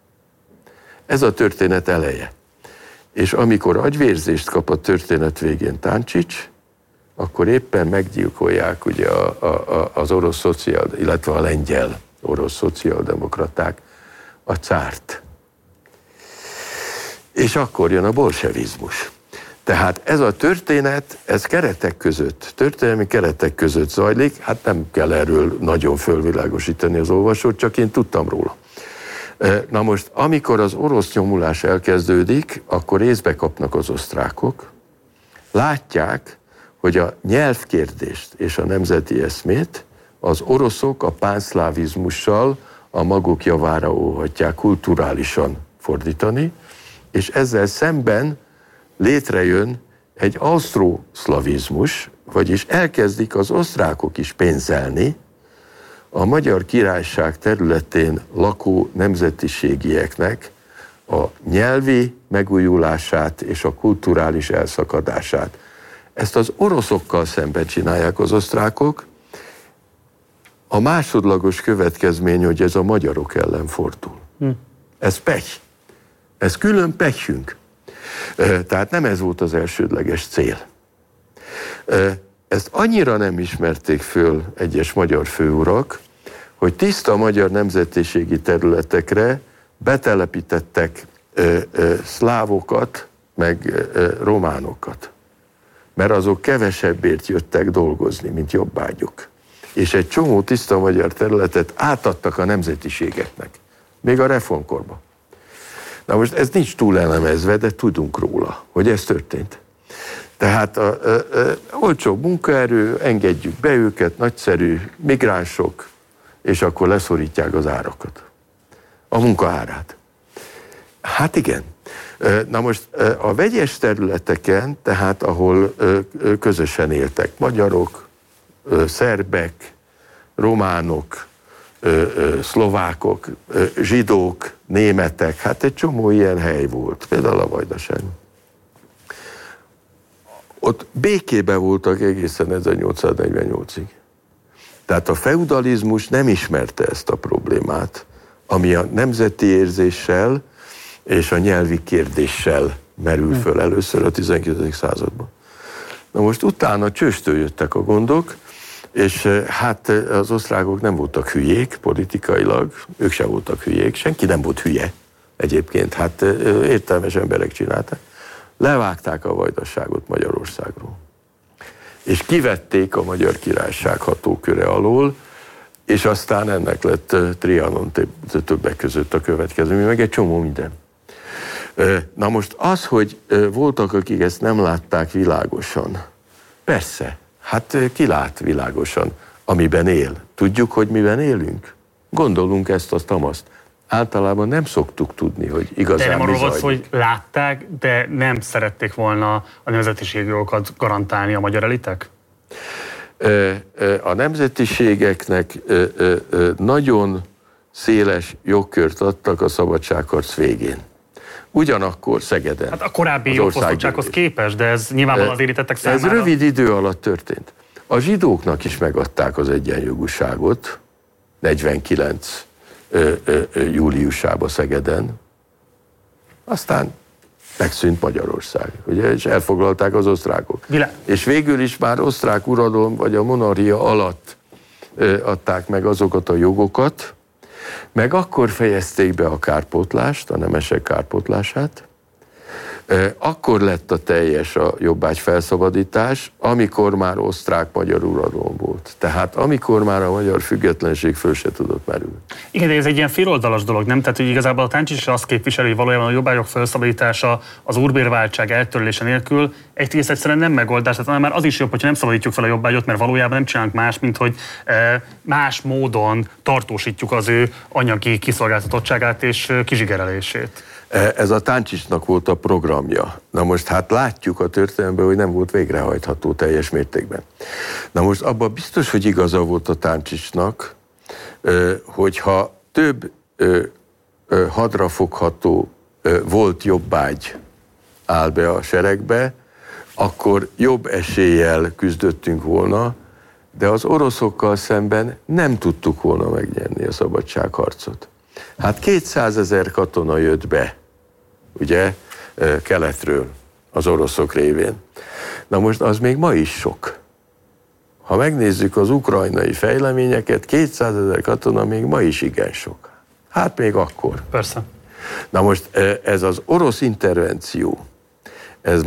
Ez a történet eleje. És amikor agyvérzést kap a történet végén Táncsics, akkor éppen meggyilkolják ugye a, a, a, az orosz szociál, illetve a lengyel orosz szociáldemokraták a cárt. És akkor jön a bolsevizmus. Tehát ez a történet, ez keretek között, történelmi keretek között zajlik, hát nem kell erről nagyon fölvilágosítani az olvasót, csak én tudtam róla. Na most, amikor az orosz nyomulás elkezdődik, akkor észbe kapnak az osztrákok, látják, hogy a nyelvkérdést és a nemzeti eszmét az oroszok a pánszlávizmussal a maguk javára óhatják kulturálisan fordítani, és ezzel szemben létrejön egy ausztrószlavizmus, vagyis elkezdik az osztrákok is pénzelni a Magyar Királyság területén lakó nemzetiségieknek a nyelvi megújulását és a kulturális elszakadását. Ezt az oroszokkal szemben csinálják az osztrákok. A másodlagos következmény, hogy ez a magyarok ellen fordul. Hm. Ez pech. Ez külön pechünk. Tehát nem ez volt az elsődleges cél. Ezt annyira nem ismerték föl egyes magyar főurak, hogy tiszta magyar nemzetiségi területekre betelepítettek ö, ö, szlávokat, meg ö, románokat. Mert azok kevesebbért jöttek dolgozni, mint jobbágyok. És egy csomó tiszta magyar területet átadtak a nemzetiségeknek. Még a reformkorban. Na most ez nincs túl elemezve, de tudunk róla, hogy ez történt. Tehát a, a, a, olcsó munkaerő, engedjük be őket, nagyszerű migránsok, és akkor leszorítják az árakat. A munka árát. Hát igen. Na most a vegyes területeken, tehát ahol közösen éltek magyarok, szerbek, románok, szlovákok, zsidók, németek, hát egy csomó ilyen hely volt, például a Vajdaságon. Ott békében voltak egészen ezernyolcszáznegyvennyolcig. Tehát a feudalizmus nem ismerte ezt a problémát, ami a nemzeti érzéssel és a nyelvi kérdéssel merül föl először a tizenkilencedik században. Na most utána csőstől jöttek a gondok, és hát az osztrákok nem voltak hülyék politikailag, ők sem voltak hülyék, senki nem volt hülye egyébként, hát értelmes emberek csinálták. Levágták a Vajdaságot Magyarországról. És kivették a Magyar Királyság hatóköre alól, és aztán ennek lett Trianon többek között a következő, meg egy csomó minden. Na most az, hogy voltak, akik ezt nem látták világosan, persze, hát ki lát világosan, amiben él. Tudjuk, hogy miben élünk? Gondolunk ezt, azt, amazt. Általában nem szoktuk tudni, hogy igazán de nem mi arról volt, zajlik. hogy látták, de nem szerették volna a nemzetiségi jogokat garantálni a magyar elitek? A nemzetiségeknek nagyon széles jogkört adtak a szabadságharc végén. Ugyanakkor Szegeden. Hát a korábbi jogfosztottsághoz képest, de ez nyilvánvalóan az érintettek számára. Ez rövid idő alatt történt. A zsidóknak is megadták az egyenjogúságot, negyvenkilenc Ö, ö, ö, júliusában Szegeden, aztán megszűnt Magyarország, ugye, és elfoglalták az osztrákok. Vilá. És végül is már osztrák uralom, vagy a monarchia alatt ö, adták meg azokat a jogokat, meg akkor fejezték be a kárpótlást, a nemesek kárpótlását, ö, akkor lett a teljes a jobbágy felszabadítás, amikor már osztrák-magyar uralom volt. Tehát amikor már a magyar függetlenség föl se tudott merülni. Igen, de ez egy ilyen féloldalas dolog, nem? Tehát, hogy igazából a Táncsis is azt képviseli, hogy valójában a jobbágyok felszabadítása az úrbérváltság eltörlése nélkül egész egyszerűen nem megoldás. Tehát már az is jobb, hogyha nem szabadítjuk fel a jobbágyot, mert valójában nem csinálunk más, mint hogy más módon tartósítjuk az ő anyagi kiszolgáltatottságát és kizsigerelését. Ez a Táncsisnak volt a programja. Na most hát látjuk a történelemben, hogy nem volt végrehajtható teljes mértékben. Na most abban biztos, hogy igaza volt a Táncsisnak, hogyha több hadrafogható volt jobbágy áll be a seregbe, akkor jobb eséllyel küzdöttünk volna, de az oroszokkal szemben nem tudtuk volna megnyerni a szabadságharcot. Hát kétszázezer katona jött be, ugye, keletről, az oroszok révén. Na most az még ma is sok. Ha megnézzük az ukrajnai fejleményeket, kétszázezer katona még ma is igen sok. Hát még akkor. Persze. Na most ez az orosz intervenció, ez már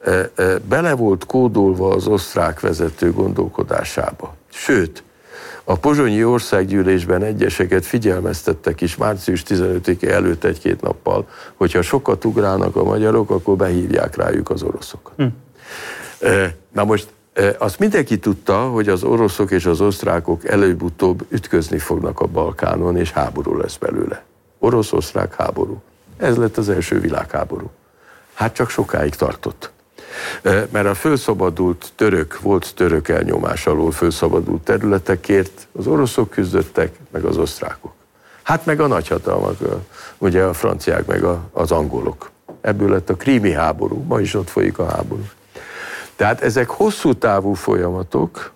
bele volt kódolva az osztrák vezető gondolkodásába. Sőt, a pozsonyi országgyűlésben egyeseket figyelmeztettek is március tizenötödike előtt egy-két nappal, hogyha sokat ugrálnak a magyarok, akkor behívják rájuk az oroszokat. Hm. Na most azt mindenki tudta, hogy az oroszok és az osztrákok előbb-utóbb ütközni fognak a Balkánon, és háború lesz belőle. Orosz-osztrák háború. Ez lett az első világháború. Hát csak sokáig tartott. Mert a fölszabadult török, volt török elnyomás alól fölszabadult területekért az oroszok küzdöttek, meg az osztrákok. Hát meg a nagyhatalmak, ugye a franciák, meg a, az angolok. Ebből lett a krími háború, ma is ott folyik a háború. Tehát ezek hosszú távú folyamatok,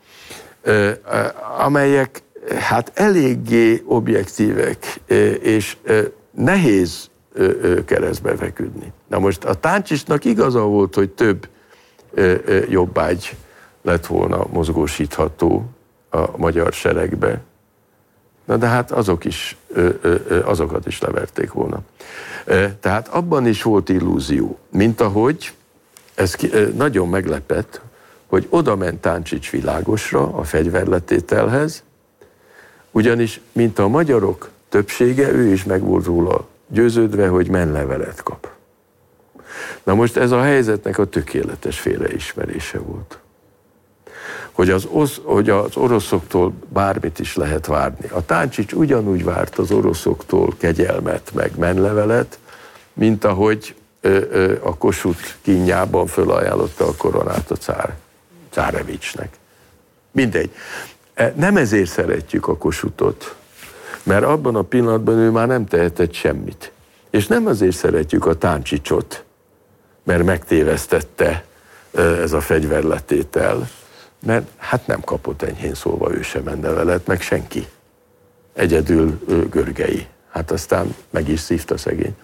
amelyek hát eléggé objektívek, és nehéz keresztbe feküdni. Na most a Táncsicsnak igaza volt, hogy több jobbágy lett volna mozgósítható a magyar seregbe, na de hát azok is, azokat is leverték volna. Tehát abban is volt illúzió, mint ahogy ez nagyon meglepett, hogy oda ment Táncsics Világosra a fegyverletételhez, ugyanis, mint a magyarok többsége, ő is meg volt róla győződve, hogy menlevelet kap. Na most ez a helyzetnek a tökéletes félreismerése volt. Hogy az, osz, hogy az oroszoktól bármit is lehet várni. A Táncsics ugyanúgy várt az oroszoktól kegyelmet, meg menlevelet, mint ahogy ö, ö, a Kossuth kínjában fölajánlotta a koronát a cár, cárevicsnek. Mindegy. Nem ezért szeretjük a Kossuthot, mert abban a pillanatban ő már nem tehetett semmit. És nem azért szeretjük a Táncsicsot, mert megtévesztette ez a fegyverletétel, mert hát nem kapott enyhén szólva ő sem menlevelet, meg senki. Egyedül Görgei. Hát aztán meg is szívta szegény.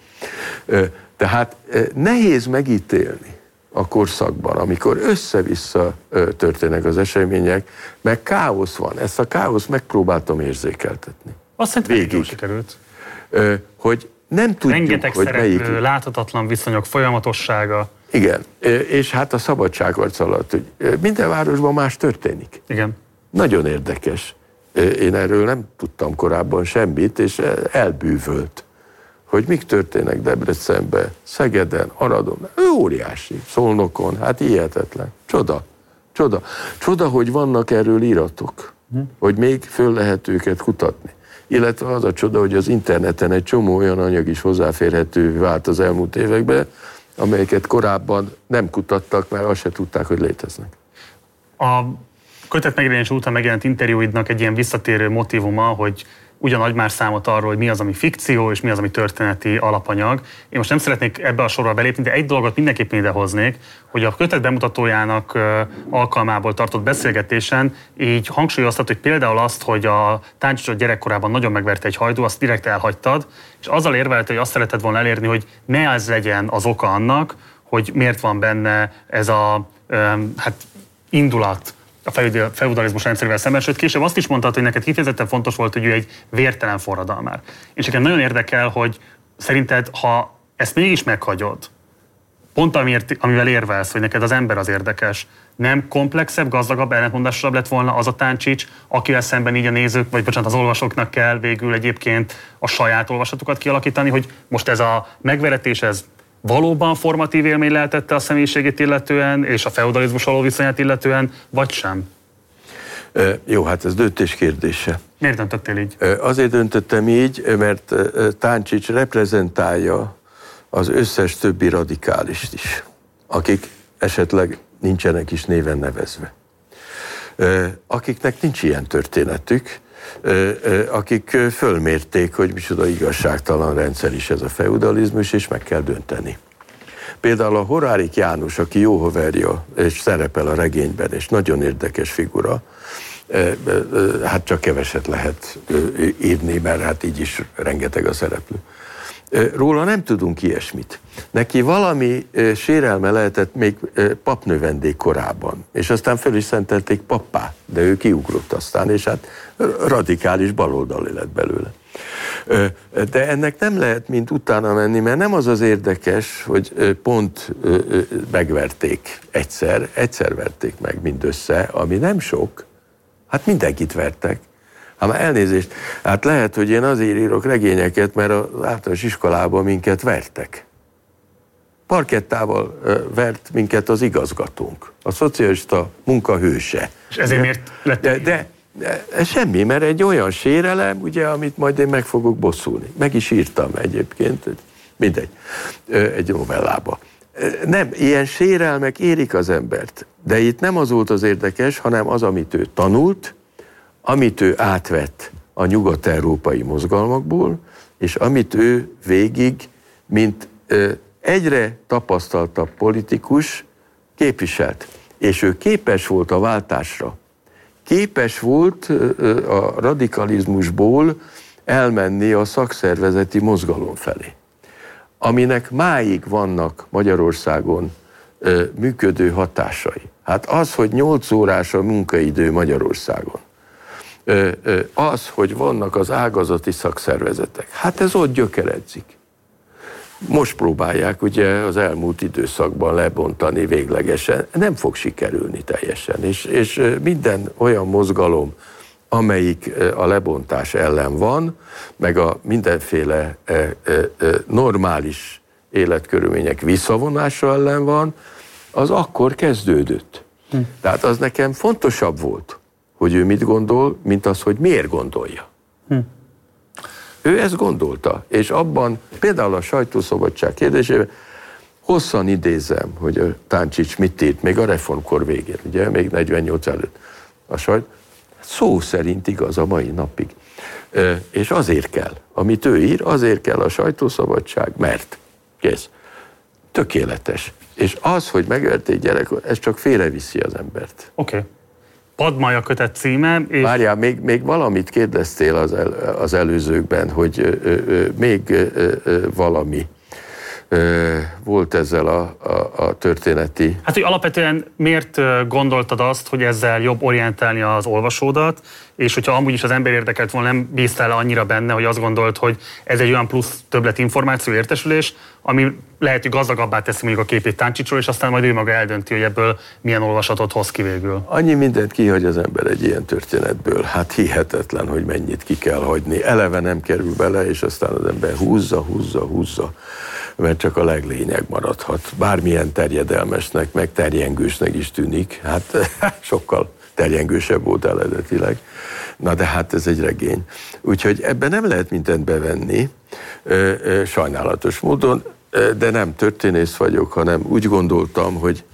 Tehát nehéz megítélni a korszakban, amikor össze-vissza történnek az események, meg káosz van. Ezt a káoszt megpróbáltam érzékeltetni. Azt szerintem jól sikerült. Hogy nem tudjuk, rengeteg hogy szereplő, melyik... láthatatlan viszonyok folyamatossága. Igen, és hát a szabadságharc alatt, hogy minden városban más történik. Igen. Nagyon érdekes. Én erről nem tudtam korábban semmit, és elbűvölt, hogy mik történnek Debrecenben, Szegeden, Aradon. Ő óriási, Szolnokon, hát hihetetlen. Csoda, csoda. Csoda, hogy vannak erről iratok, hm. hogy még föl lehet őket kutatni. Illetve az a csoda, hogy az interneten egy csomó olyan anyag is hozzáférhető vált az elmúlt években, amelyeket korábban nem kutattak, mert azt se tudták, hogy léteznek. A kötet megjelenése után megjelent interjúidnak egy ilyen visszatérő motívuma, hogy ugyan adj már számot arról, hogy mi az, ami fikció, és mi az, ami történeti alapanyag. Én most nem szeretnék ebbe a sorba belépni, de egy dolgot mindenképpen idehoznék, hogy a kötet bemutatójának alkalmából tartott beszélgetésen így hangsúlyoztat, hogy például azt, hogy a Táncsicsot gyerekkorában nagyon megverte egy hajdú, azt direkt elhagytad, és azzal érvelt, hogy azt szeretted volna elérni, hogy ne ez legyen az oka annak, hogy miért van benne ez a hát, indulat a feudalizmus rendszerével szemben, sőt később azt is mondtad, hogy neked kifejezetten fontos volt, hogy ő egy vértelen forradalmár. És nekem nagyon érdekel, hogy szerinted, ha ezt mégis meghagyod, pont amiért, amivel érvelsz, hogy neked az ember az érdekes, nem komplexebb, gazdagabb, ellentmondásosabb lett volna az a Táncsics, akivel szemben így a nézők, vagy bocsánat, az olvasóknak kell végül egyébként a saját olvasatukat kialakítani, hogy most ez a megveretés, ez valóban formatív élmény lehetette a személyiségét illetően, és a feudalizmus való viszonyát illetően, vagy sem? E, jó, hát ez döntés kérdése. Miért döntöttél így? E, azért döntöttem így, mert Táncsics reprezentálja az összes többi radikálist is, akik esetleg nincsenek is néven nevezve. E, akiknek nincs ilyen történetük, akik fölmérték, hogy micsoda igazságtalan rendszer is ez a feudalizmus, és meg kell dönteni. Például a Horárik János, aki jó haverja, és szerepel a regényben, és nagyon érdekes figura, hát csak keveset lehet írni, mert hát így is rengeteg a szereplő. Róla nem tudunk ilyesmit. Neki valami sérelme lehetett még papnövendék korában, és aztán föl is szentelték pappá, de ő kiugrott aztán, és hát radikális baloldali lett belőle. De ennek nem lehet mint utána menni, mert nem az az érdekes, hogy pont megverték egyszer, egyszer verték meg mindössze, ami nem sok. Hát mindenkit vertek. Hát már elnézést, hát lehet, hogy én azért írok regényeket, mert az általános iskolában minket vertek. Parkettával vert minket az igazgatónk, a szocialista munkahőse. És ezért miért lett? De, de, de semmi, mert egy olyan sérelem, ugye, amit majd én meg fogok bosszulni. Meg is írtam egyébként, mindegy, egy novellába. Nem, ilyen sérelmek érik az embert, de itt nem az volt az érdekes, hanem az, amit ő tanult, amit ő átvett a nyugat-európai mozgalmakból, és amit ő végig, mint egyre tapasztaltabb politikus képviselt. És ő képes volt a váltásra. Képes volt a radikalizmusból elmenni a szakszervezeti mozgalom felé, aminek máig vannak Magyarországon működő hatásai. Hát az, hogy nyolc órás a munkaidő Magyarországon, az, hogy vannak az ágazati szakszervezetek, hát ez ott gyökeredzik. Most próbálják ugye az elmúlt időszakban lebontani véglegesen, nem fog sikerülni teljesen, és, és minden olyan mozgalom, amelyik a lebontás ellen van, meg a mindenféle e, e, e, normális életkörülmények visszavonása ellen van, az akkor kezdődött. Hm. Tehát az nekem fontosabb volt, hogy ő mit gondol, mint az, hogy miért gondolja. Hm. Ő ezt gondolta, és abban például a sajtószabadság kérdésében hosszan idézem, hogy a Táncsics mit írt, még a reformkor végén, ugye, még negyvennyolc előtt. A sajt szó szerint igaz a mai napig. E, és azért kell, amit ő ír, azért kell a sajtószabadság, mert kész. Tökéletes. És az, hogy megverték gyerek, ez csak félreviszi az embert. Oké. Okay. Padmai a kötet címe. És... Várjál, még, még valamit kérdeztél az, el, az előzőkben, hogy ö, ö, még ö, ö, valami ö, volt ezzel a, a, a történeti... Hát, hogy alapvetően miért gondoltad azt, hogy ezzel jobb orientálni az olvasódat, és hogyha amúgy is az ember érdekelt volna, nem bíztál annyira benne, hogy azt gondolt, hogy ez egy olyan plusz többlet információ, értesülés, ami lehet, hogy gazdagabbá teszi mondjuk a képét Táncsicsról, és aztán majd ő maga eldönti, hogy ebből milyen olvasatot hoz ki végül. Annyi mindent kihagy az ember egy ilyen történetből. Hát hihetetlen, hogy mennyit ki kell hagyni. Eleve nem kerül bele, és aztán az ember húzza, húzza, húzza, mert csak a leglényeg maradhat. Bármilyen terjedelmesnek, meg terjengősnek is tűnik. Hát sokkal terjengősebb volt eredetileg. Na de hát ez egy regény. Úgyhogy ebben nem lehet mindent bevenni, sajnálatos módon, de nem történész vagyok, hanem úgy gondoltam, hogy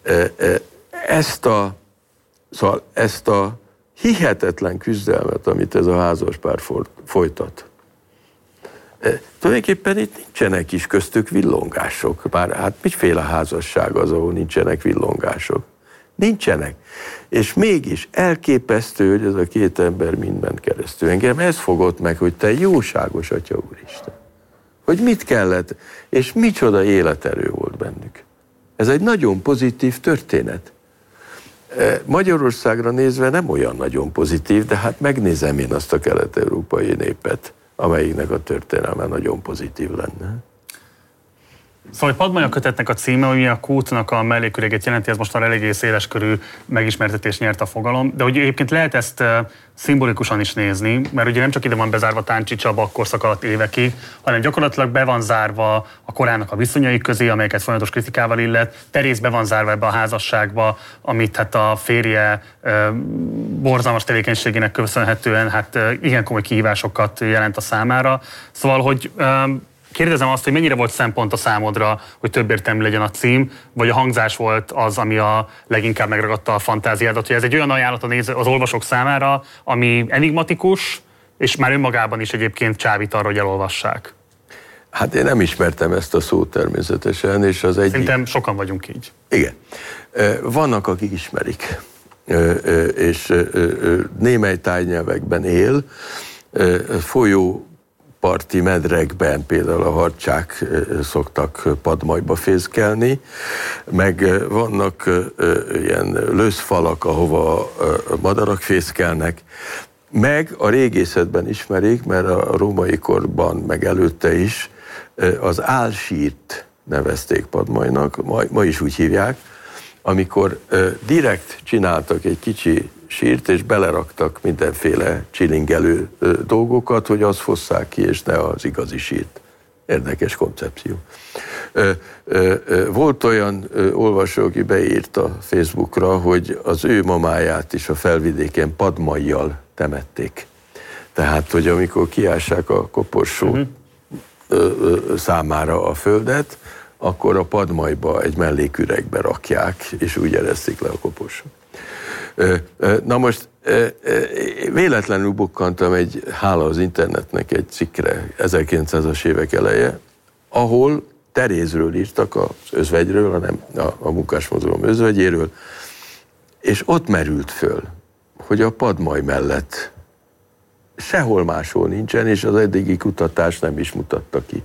ezt a, szóval ezt a hihetetlen küzdelmet, amit ez a házaspár folytat, tulajdonképpen itt nincsenek is köztük villongások. Bár hát miféle házasság az, ahol nincsenek villongások? Nincsenek. És mégis elképesztő, hogy ez a két ember mind ment keresztül. Engem ez fogott meg, hogy te jóságos Atya Úristen. Hogy mit kellett, és micsoda életerő volt bennük. Ez egy nagyon pozitív történet. Magyarországra nézve nem olyan nagyon pozitív, de hát megnézem én azt a kelet-európai népet, amelyiknek a történelme nagyon pozitív lenne. Szóval Padmai a kötetnek a címe, ami a kútnak a melléküregét jelenti, ez most már eléggé széleskörű megismertetést nyert a fogalom, de hogy egyébként lehet ezt uh, szimbolikusan is nézni, mert ugye nem csak ide van bezárva Táncsics a bakkorszak alatt évekig, hanem gyakorlatilag be van zárva a korának a viszonyai közé, amelyeket folyamatos kritikával illet, Teréz be van zárva ebbe a házasságba, amit hát a férje uh, borzalmas tevékenységének köszönhetően hát uh, igen komoly kihívásokat jelent a számára. Szóval, hogy uh, kérdezem azt, hogy mennyire volt szempont a számodra, hogy több értelmű legyen a cím, vagy a hangzás volt az, ami a leginkább megragadta a fantáziádat, hogy ez egy olyan ajánlat az olvasók számára, ami enigmatikus, és már önmagában is egyébként csábít arra, hogy elolvassák. Hát én nem ismertem ezt a szót természetesen, és az egyik... Szerintem sokan vagyunk így. Igen. Vannak, akik ismerik, és némely tájnyelvekben él, folyó parti medrekben például a harcsák szoktak Padmajba fészkelni, meg vannak ilyen löszfalak, ahova madarak fészkelnek. Meg a régészetben ismerik, mert a római korban, meg előtte is az álsírt nevezték padmajnak, ma, ma is úgy hívják, amikor direkt csináltak egy kicsi sírt, és beleraktak mindenféle csilingelő dolgokat, hogy azt fosszák ki, és ne az igazi sírt. Érdekes koncepció. Volt olyan olvasó, aki beírta Facebookra, hogy az ő mamáját is a Felvidéken padmajjal temették. Tehát, hogy amikor kiássák a koporsó uh-huh. számára a földet, akkor a padmajba egy melléküregbe rakják, és úgy eresztik le a koporsót. Na most véletlenül bukkantam egy, hála az internetnek, egy cikkre ezerkilencszázas évek eleje, ahol Terézről írtak, az özvegyről, hanem a, a munkásmozgalom özvegyéről, és ott merült föl, hogy a padmaj mellett sehol máshol nincsen, és az eddigi kutatás nem is mutatta ki.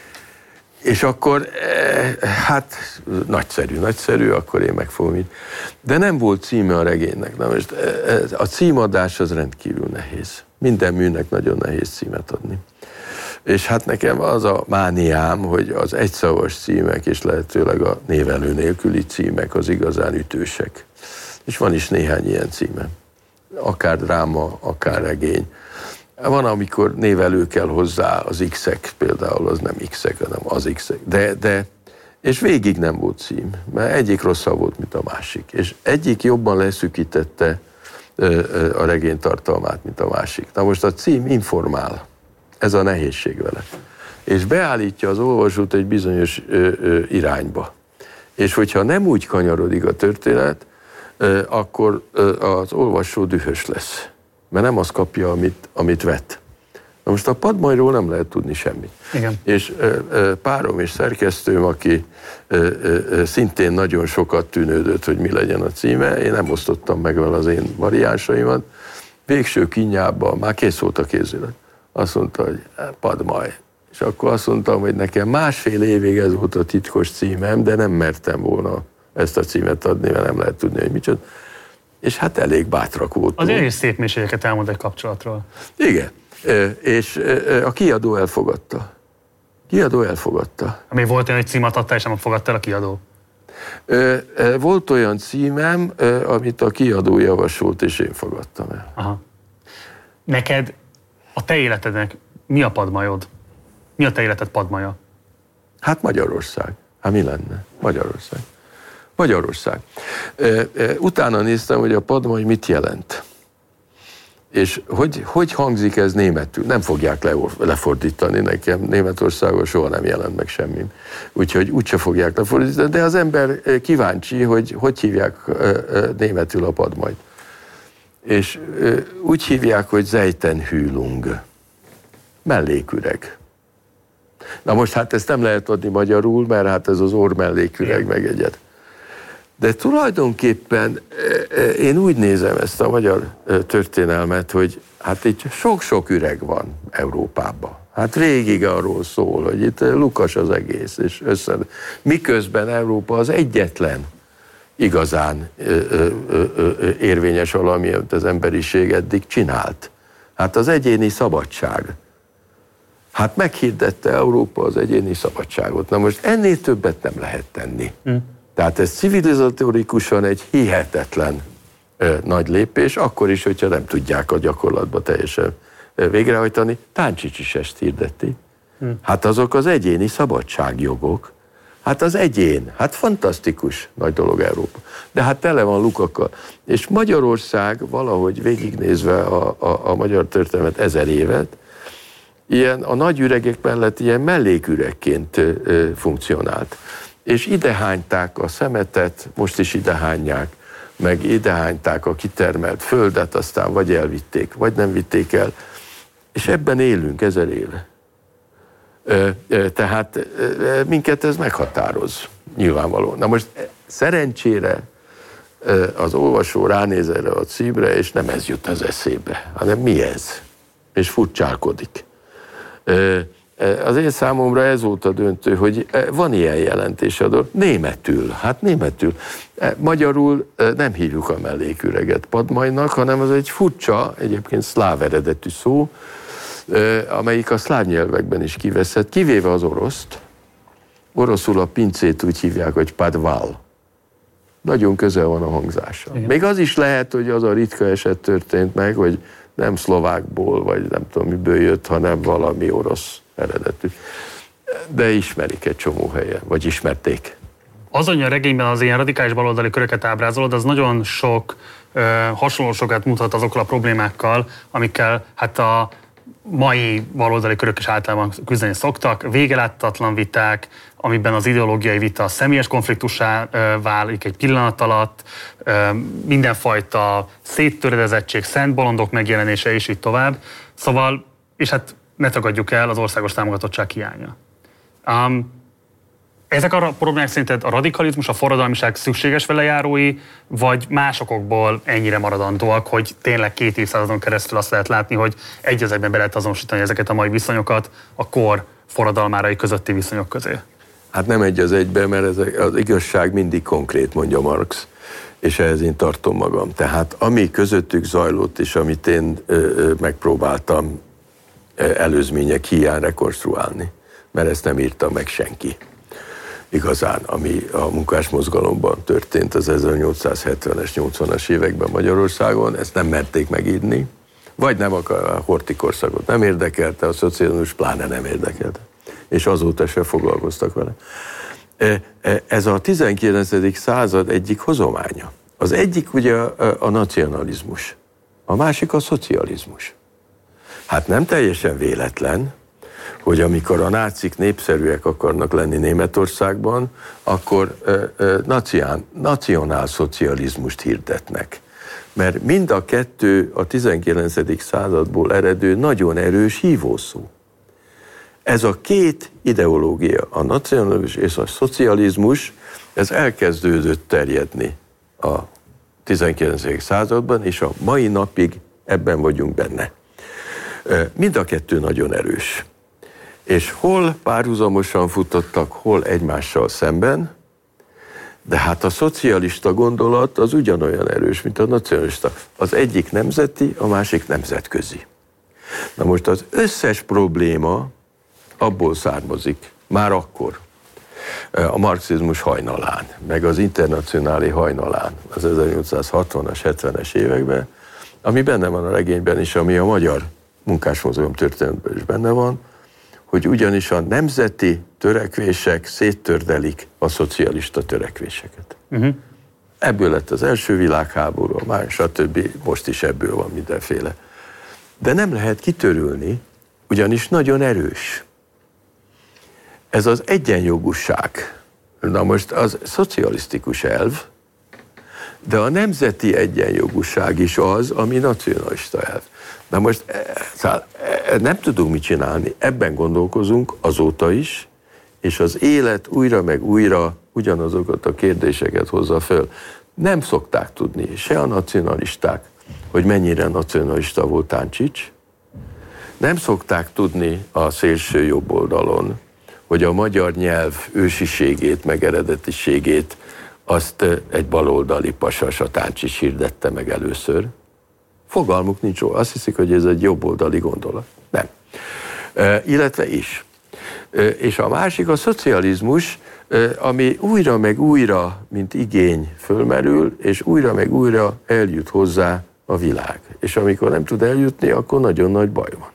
És akkor, hát nagyszerű, nagyszerű, akkor én meg fogom így. De nem volt címe a regénynek. Na most a címadás az rendkívül nehéz. Minden műnek nagyon nehéz címet adni. És hát nekem az a mániám, hogy az egyszavas címek, és lehetőleg a névelő nélküli címek az igazán ütősek. És van is néhány ilyen címe. Akár dráma, akár regény. Van, amikor névelő kell hozzá, az X-ek például, az nem X-ek, hanem az X-ek. De, de, és végig nem volt cím, mert egyik rosszabb volt, mint a másik. És egyik jobban leszűkítette a regény tartalmát, mint a másik. Na most a cím informál, ez a nehézség vele. És beállítja az olvasót egy bizonyos ö, ö, irányba. És hogyha nem úgy kanyarodik a történet, ö, akkor ö, az olvasó dühös lesz. Mert nem azt kapja, amit, amit vett. Na most a padmajról nem lehet tudni semmit. Igen. És ö, ö, párom és szerkesztőm, aki ö, ö, szintén nagyon sokat tűnődött, hogy mi legyen a címe, én nem osztottam meg vele az én variánsaimat, végső kínjában már kész volt a kézület. Azt mondta, hogy padmaj. És akkor azt mondtam, hogy nekem másfél évig ez volt a titkos címem, de nem mertem volna ezt a címet adni, mert nem lehet tudni, hogy micsoda. És hát elég bátrak voltunk. Azért is szép mélységeket elmond egy kapcsolatról. Igen. És a kiadó elfogadta. Kiadó elfogadta. Ami volt olyan, hogy címet adta, és nem fogadta el a kiadó? Volt olyan címem, amit a kiadó javasolt, és én fogadtam el. Aha. Neked a te életednek mi a padmajod? Mi a te életed padmaja? Hát Magyarország. Hát mi lenne? Magyarország. Magyarország. Utána néztem, hogy a padmaj mit jelent. És hogy, hogy hangzik ez németül? Nem fogják le, lefordítani nekem. Németországon soha nem jelent meg semmi. Úgyhogy úgyse fogják lefordítani, de az ember kíváncsi, hogy hogy hívják németül a padmajt. És úgy hívják, hogy Seitenhüllung. Melléküreg. Na most hát ezt nem lehet adni magyarul, mert hát ez az orr melléküreg meg egyet. De tulajdonképpen én úgy nézem ezt a magyar történelmet, hogy hát itt sok-sok üreg van Európában. Hát végig arról szól, hogy itt lukas az egész, és össze... Miközben Európa az egyetlen igazán ö, ö, ö, érvényes valami, amit az emberiség eddig csinált. Hát az egyéni szabadság. Hát meghirdette Európa az egyéni szabadságot. Na most ennél többet nem lehet tenni. Mm. Tehát ez civilizatorikusan egy hihetetlen ö, nagy lépés, akkor is, hogyha nem tudják a gyakorlatba teljesen ö, végrehajtani. Táncsics is ezt hirdeti. Mm. Hát azok az egyéni szabadságjogok. Hát az egyén, hát fantasztikus nagy dolog Európa. De hát tele van lukakkal. És Magyarország valahogy végignézve a, a, a magyar történelmet ezer évet, ilyen a nagy üregek mellett ilyen melléküregként ö, ö, funkcionált. És idehányták a szemetet, most is idehányják, meg idehányták a kitermelt földet, aztán vagy elvitték, vagy nem vitték el. És ebben élünk ezer éve. Tehát minket ez meghatároz, nyilvánvalóan. Na most szerencsére az olvasó ránéz erre a címre, és nem ez jut az eszébe, hanem mi ez? És furcsálkodik. az én számomra ez volt a döntő, hogy van ilyen jelentésadó. Németül, hát németül. Magyarul nem hívjuk a melléküreget Padmajnak, hanem az egy furcsa, egyébként szláv eredetű szó, amelyik a szláv nyelvekben is kiveszett, kivéve az oroszt. Oroszul a pincét úgy hívják, hogy padval. Nagyon közel van a hangzása. Igen. Még az is lehet, hogy az a ritka eset történt meg, hogy nem szlovákból, vagy nem tudom miből jött, hanem valami orosz eredetű. De ismerik egy csomó helyen, vagy ismerték. Az, hogy a regényben az ilyen radikális baloldali köröket ábrázolod, az nagyon sok ö, hasonlósokat mutat azokkal a problémákkal, amikkel hát a mai baloldali körök is általában küzdeni szoktak. Végeláthatatlan viták, amiben az ideológiai vita személyes konfliktussá válik egy pillanat alatt, mindenfajta széttöredezettség, szent bolondok megjelenése, és így tovább. Szóval, és hát ne tagadjuk el, az országos támogatottság hiánya. Um, ezek a problémák szerinted a radikalizmus, a forradalmiság szükséges velejárói, vagy másokból ennyire maradandóak, hogy tényleg két évszázadon keresztül azt lehet látni, hogy egy az egyben be lehet azonosítani ezeket a mai viszonyokat a kor forradalmárai közötti viszonyok közé? Hát nem egy az egyben, mert ez az igazság mindig konkrét, mondja Marx, és ehhez én tartom magam. Tehát ami közöttük zajlott, és amit én ö, ö, megpróbáltam ö, előzmények hiány rekonstruálni, mert ezt nem írta meg senki. Igazán, ami a munkásmozgalomban történt az ezernyolcszázhetvenes, nyolcvanas években Magyarországon, ezt nem merték megírni, vagy nem akar, a Horthy korszakot nem érdekelte, a szocializmus pláne nem érdekelte, és azóta se foglalkoztak vele. Ez a tizenkilencedik század egyik hozománya. Az egyik ugye a, a nacionalizmus, a másik a szocializmus. Hát nem teljesen véletlen, hogy amikor a nácik népszerűek akarnak lenni Németországban, akkor ö, ö, nacián, nacionálszocializmust hirdetnek. Mert mind a kettő a tizenkilencedik századból eredő nagyon erős hívószó. Ez a két ideológia, a nacionalizmus és a szocializmus, ez elkezdődött terjedni a tizenkilencedik században, és a mai napig ebben vagyunk benne. Mind a kettő nagyon erős. És hol párhuzamosan futottak, hol egymással szemben, de hát a szocialista gondolat az ugyanolyan erős, mint a nacionalista. Az egyik nemzeti, a másik nemzetközi. Na most az összes probléma abból származik, már akkor, a marxizmus hajnalán, meg az internacionális hajnalán, az ezernyolcszázhatvanas, hetvenes években, ami benne van a regényben is, ami a magyar munkásmozgalom történetben is benne van, hogy ugyanis a nemzeti törekvések széttördelik a szocialista törekvéseket. Uh-huh. Ebből lett az első világháború, már stb. Most is ebből van mindenféle. De nem lehet kitörülni, ugyanis nagyon erős. Ez az egyenjogúság. Na most az szocialisztikus elv, de a nemzeti egyenjogúság is az, ami nacionalista elv. Na most nem tudunk mit csinálni, ebben gondolkozunk azóta is, és az élet újra meg újra ugyanazokat a kérdéseket hozza föl. Nem szokták tudni, se a nacionalisták, hogy mennyire nacionalista volt Táncsics, nem szokták tudni a szélső jobb oldalon, hogy a magyar nyelv ősiségét, meg eredetiségét azt egy baloldali pasas, a Táncsics hirdette meg először. Fogalmuk nincs róla. Azt hiszik, hogy ez egy jobboldali gondolat. Nem. E, illetve is. E, és a másik a szocializmus, e, ami újra meg újra, mint igény fölmerül, és újra meg újra eljut hozzá a világ. És amikor nem tud eljutni, akkor nagyon nagy baj van.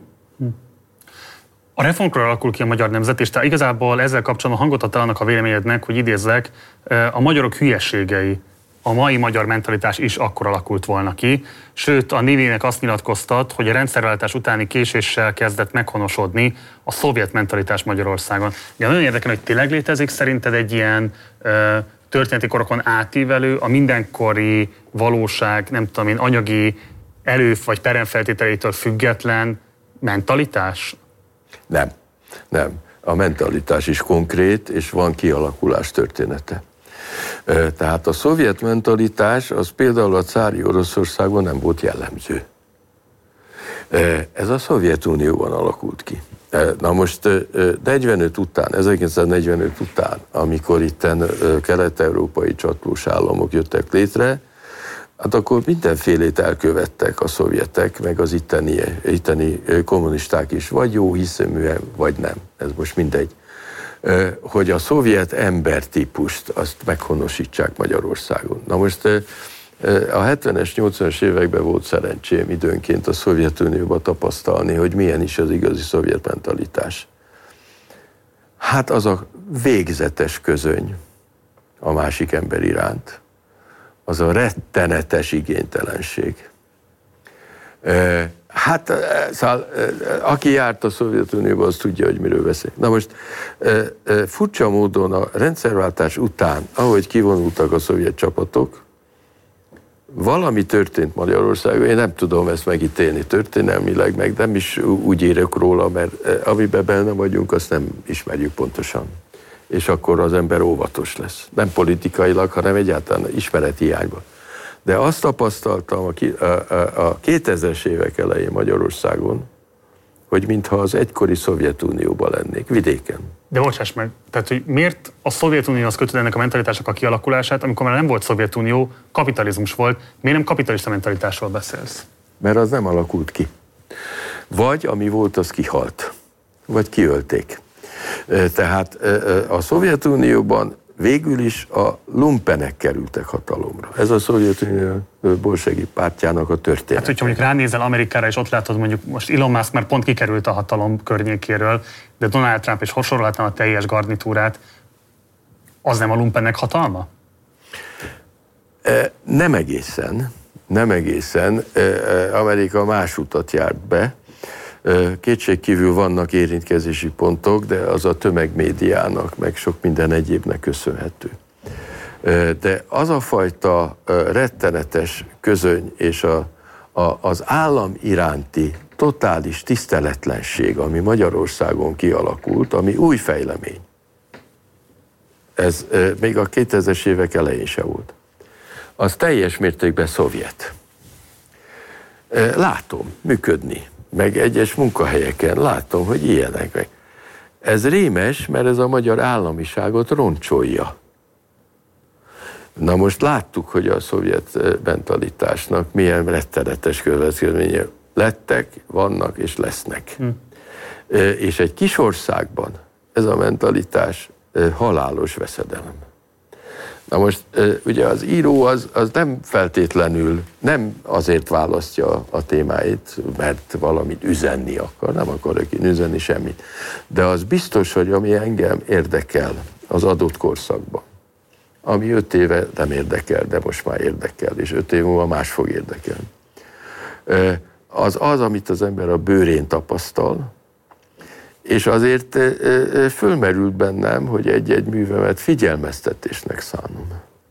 A reformkor alakul ki a magyar nemzet, és te igazából ezzel kapcsolatban hangot adtál annak a véleményednek, hogy idézzek, a magyarok hülyeségei, a mai magyar mentalitás is akkor alakult volna ki, sőt a Nivének azt nyilatkoztat, hogy a rendszerváltás utáni késéssel kezdett meghonosodni a szovjet mentalitás Magyarországon. De nagyon érdekel, hogy tényleg létezik szerinted egy ilyen ö, történeti korokon átívelő, a mindenkori valóság, nem tudom én, anyagi elő- vagy peremfeltételeitől független mentalitás? Nem, nem. A mentalitás is konkrét, és van kialakulás története. Tehát a szovjet mentalitás az például a cári Oroszországban nem volt jellemző. Ez a Szovjetunióban alakult ki. Na most negyvenöt után, ezerkilencszáznegyvenöt után, amikor itten kelet-európai csatlós államok jöttek létre, hát akkor mindenfélét elkövettek a szovjetek, meg az itteni, itteni kommunisták is, vagy jó hiszeműen, vagy nem, ez most mindegy, hogy a szovjet embertípust azt meghonosítsák Magyarországon. Na most a hetvenes, nyolcvanas években volt szerencsém időnként a Szovjetunióban tapasztalni, hogy milyen is az igazi szovjet mentalitás. Hát az a végzetes közöny a másik ember iránt, az a rettenetes igénytelenség. Hát, szóval, aki járt a Szovjetunióban, az tudja, hogy miről beszél. Na most furcsa módon a rendszerváltás után, ahogy kivonultak a szovjet csapatok, valami történt Magyarországon, én nem tudom ezt megítélni történelmileg, meg nem is úgy írok róla, mert amiben benne vagyunk, azt nem ismerjük pontosan. És akkor az ember óvatos lesz. Nem politikailag, hanem egyáltalán ismerethiányban. De azt tapasztaltam a, a, a kétezres évek elején Magyarországon, hogy mintha az egykori Szovjetunióban lennék, vidéken. De bocsáss meg, tehát hogy miért a Szovjetunióhoz kötőd ennek a mentalitásnak a kialakulását, amikor már nem volt Szovjetunió, kapitalizmus volt, miért nem kapitalista mentalitásról beszélsz? Mert az nem alakult ki. Vagy ami volt, az kihalt. Vagy kiölték. Tehát a Szovjetunióban végül is a lumpenek kerültek hatalomra. Ez a Szovjetunió bolsevik pártjának a története. Hát, hogyha mondjuk ránézel Amerikára, és ott látod, mondjuk most Elon Musk már pont kikerült a hatalom környékéről, de Donald Trump és sorolhatnám a teljes garnitúrát, az nem a lumpenek hatalma? Nem egészen. Nem egészen. Amerika más utat járt be. Kétségkívül vannak érintkezési pontok, de az a tömegmédiának, meg sok minden egyébnek köszönhető. De az a fajta rettenetes közöny és a, a, az állam iránti totális tiszteletlenség, ami Magyarországon kialakult, ami új fejlemény. Ez még a kétezres évek elején se volt. Az teljes mértékben szovjet. Látom működni. Meg egyes munkahelyeken látom, hogy ilyenek meg. Ez rémes, mert ez a magyar államiságot roncsolja. Na most láttuk, hogy a szovjet mentalitásnak milyen rettenetes következménye lettek, vannak és lesznek. Hm. És egy kis országban ez a mentalitás halálos veszedelem. Na most ugye az író az, az nem feltétlenül, nem azért választja a témáit, mert valamit üzenni akar, nem akarok én üzenni semmit. De az biztos, hogy ami engem érdekel az adott korszakban, ami öt éve nem érdekel, de most már érdekel, és öt év múlva más fog érdekelni. Az az, amit az ember a bőrén tapasztal, és azért fölmerült bennem, hogy egy-egy művemet figyelmeztetésnek szánom.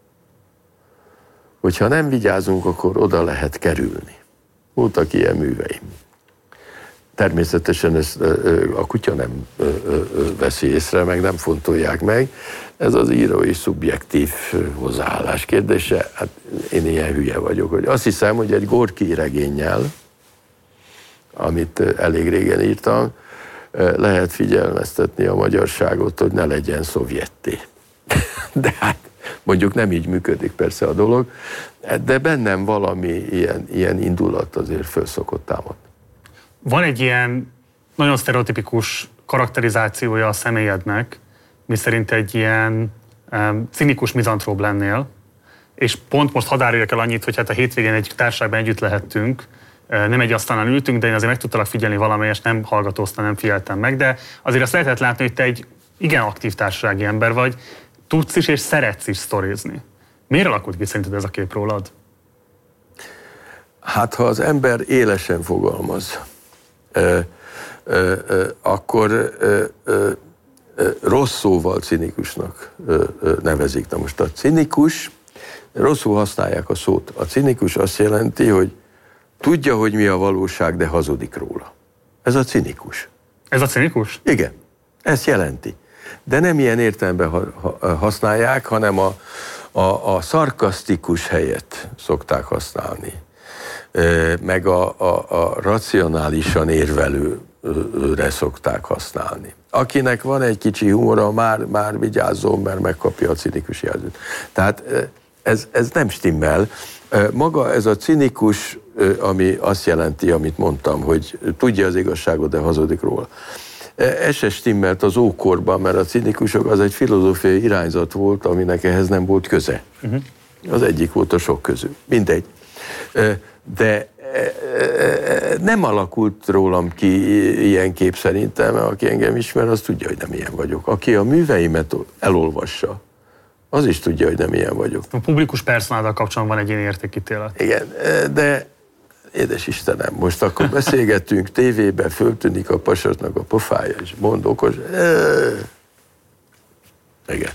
Hogyha nem vigyázunk, akkor oda lehet kerülni. Voltak ilyen műveim. Természetesen ezt a kutya nem veszi észre, meg nem fontolják meg. Ez az írói szubjektív hozzáállás kérdése. Hát én ilyen hülye vagyok, hogy azt hiszem, hogy egy Gorki regénnyel, amit elég régen írtam, lehet figyelmeztetni a magyarságot, hogy ne legyen szovjetté. De hát mondjuk nem így működik persze a dolog, de bennem valami ilyen, ilyen indulat azért föl szokott támadni. Van egy ilyen nagyon sztereotipikus karakterizációja a személyednek, miszerint egy ilyen um, cinikus mizantróp lennél, és pont most hadd árulják el annyit, hogy hát a hétvégén egy társaságban együtt lehettünk, nem egy asztalnál ültünk, de én azért meg tudtalak figyelni valamelyest, nem hallgatóztam, nem figyeltem meg, de azért azt lehetett látni, hogy te egy igen aktív társasági ember vagy, tudsz is és szeretsz is sztorizni. Miért alakult ki szerinted ez a kép rólad? Hát, ha az ember élesen fogalmaz, ö, ö, ö, akkor ö, ö, ö, rossz szóval cinikusnak ö, ö, nevezik. Na most a cinikus, rosszul használják a szót. A cinikus azt jelenti, hogy tudja, hogy mi a valóság, de hazudik róla. Ez a cinikus. Ez a cinikus? Igen, ezt jelenti. De nem ilyen értelemben használják, hanem a, a, a szarkasztikus helyet szokták használni. Meg a, a, a racionálisan érvelő humorre szokták használni. Akinek van egy kicsi humora, már, már vigyázzon, mert megkapja a cinikus jelzőt. Tehát ez, ez nem stimmel. Maga ez a cinikus, ami azt jelenti, amit mondtam, hogy tudja az igazságot, de hazudik róla. Ez se stimmelt az ókorban, mert a cinikusok az egy filozófiai irányzat volt, aminek ehhez nem volt köze. Uh-huh. Az egyik volt a sok közül. Mindegy. De nem alakult rólam ki ilyen kép szerintem, mert aki engem ismer, az tudja, hogy nem ilyen vagyok. Aki a műveimet elolvassa, az is tudja, hogy nem ilyen vagyok. A publikus personáddal kapcsolatban van egy ilyen értékítélet. Igen, de édes Istenem, most akkor beszélgetünk, tévében föltűnik a pasasnak a pofája, és mond okos. Igen.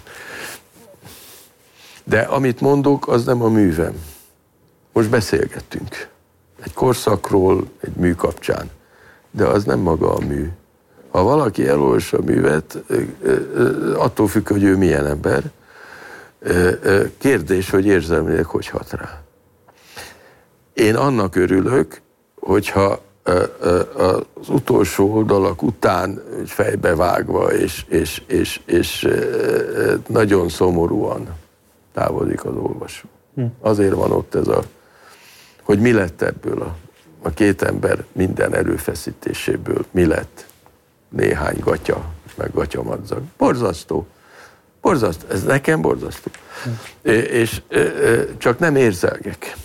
De amit mondok, az nem a művem. Most beszélgettünk. Egy korszakról, egy mű kapcsán. De az nem maga a mű. Ha valaki elolvassa a művet, attól függ, hogy ő milyen ember, kérdés, hogy érzelmileg hogy hat rá. Én annak örülök, hogyha az utolsó oldalak után fejbevágva és, és, és, és nagyon szomorúan távozik az olvasó. Azért van ott ez a, hogy mi lett ebből a, a két ember minden erőfeszítéséből, mi lett néhány gatya, meg gatyamadzag. Borzasztó. Borzasztó. Ez nekem borzasztó. Hm. És csak nem érzelgek.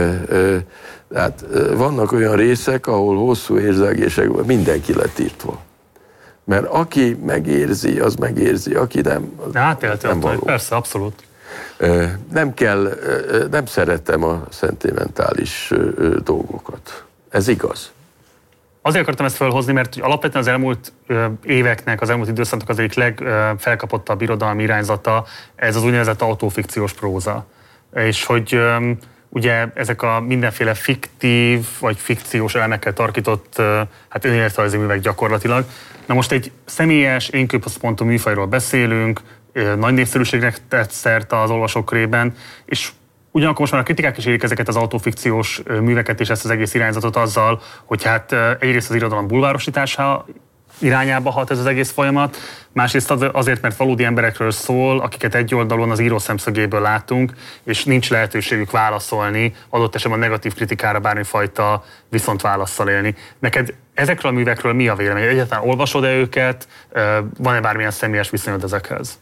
Tehát vannak olyan részek, ahol hosszú érzelgések, mindenki lett írtva. Mert aki megérzi, az megérzi, aki nem, az hát, nem való. Persze, abszolút. Nem kell, nem szeretem a szentimentális dolgokat. Ez igaz. Azért akartam ezt felhozni, mert alapvetően az elmúlt éveknek, az elmúlt időszaknak az egyik legfelkapottabb irodalmi irányzata ez az úgynevezett autofikciós próza. És hogy ugye ezek a mindenféle fiktív vagy fikciós elemekkel tarkított hát önéletrajzi művek gyakorlatilag. Na most egy személyes, énközpontú műfajról beszélünk, nagy népszerűségnek tett szert az olvasók körében, és ugyanakkor most már a kritikák is érik ezeket az autofikciós műveket és ezt az egész irányzatot azzal, hogy hát egyrészt az irodalom bulvárosítása irányába hat ez az egész folyamat, másrészt azért, mert valódi emberekről szól, akiket egy oldalon az író szemszögéből látunk, és nincs lehetőségük válaszolni, adott esetben a negatív kritikára bármifajta viszontválasszal élni. Neked ezekről a művekről mi a vélemény? Egyáltalán olvasod-e őket? Van-e bármilyen személyes viszonyod ezekhez?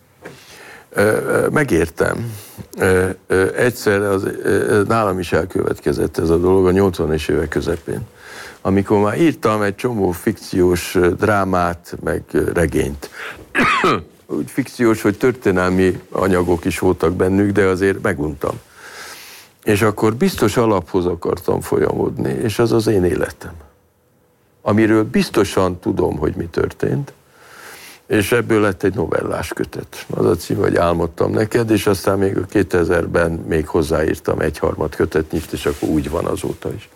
Megértem. Egyszer az, nálam is elkövetkezett ez a dolog a nyolcvanas évek közepén, amikor már írtam egy csomó fikciós drámát, meg regényt. Úgy fikciós, hogy történelmi anyagok is voltak bennük, de azért meguntam. És akkor biztos alaphoz akartam folyamodni, és az az én életem. Amiről biztosan tudom, hogy mi történt, és ebből lett egy novellás kötet. Az a cím, hogy Álmodtam neked, és aztán még a kétezerben még hozzáírtam egyharmad kötetnyit, és akkor úgy van azóta is.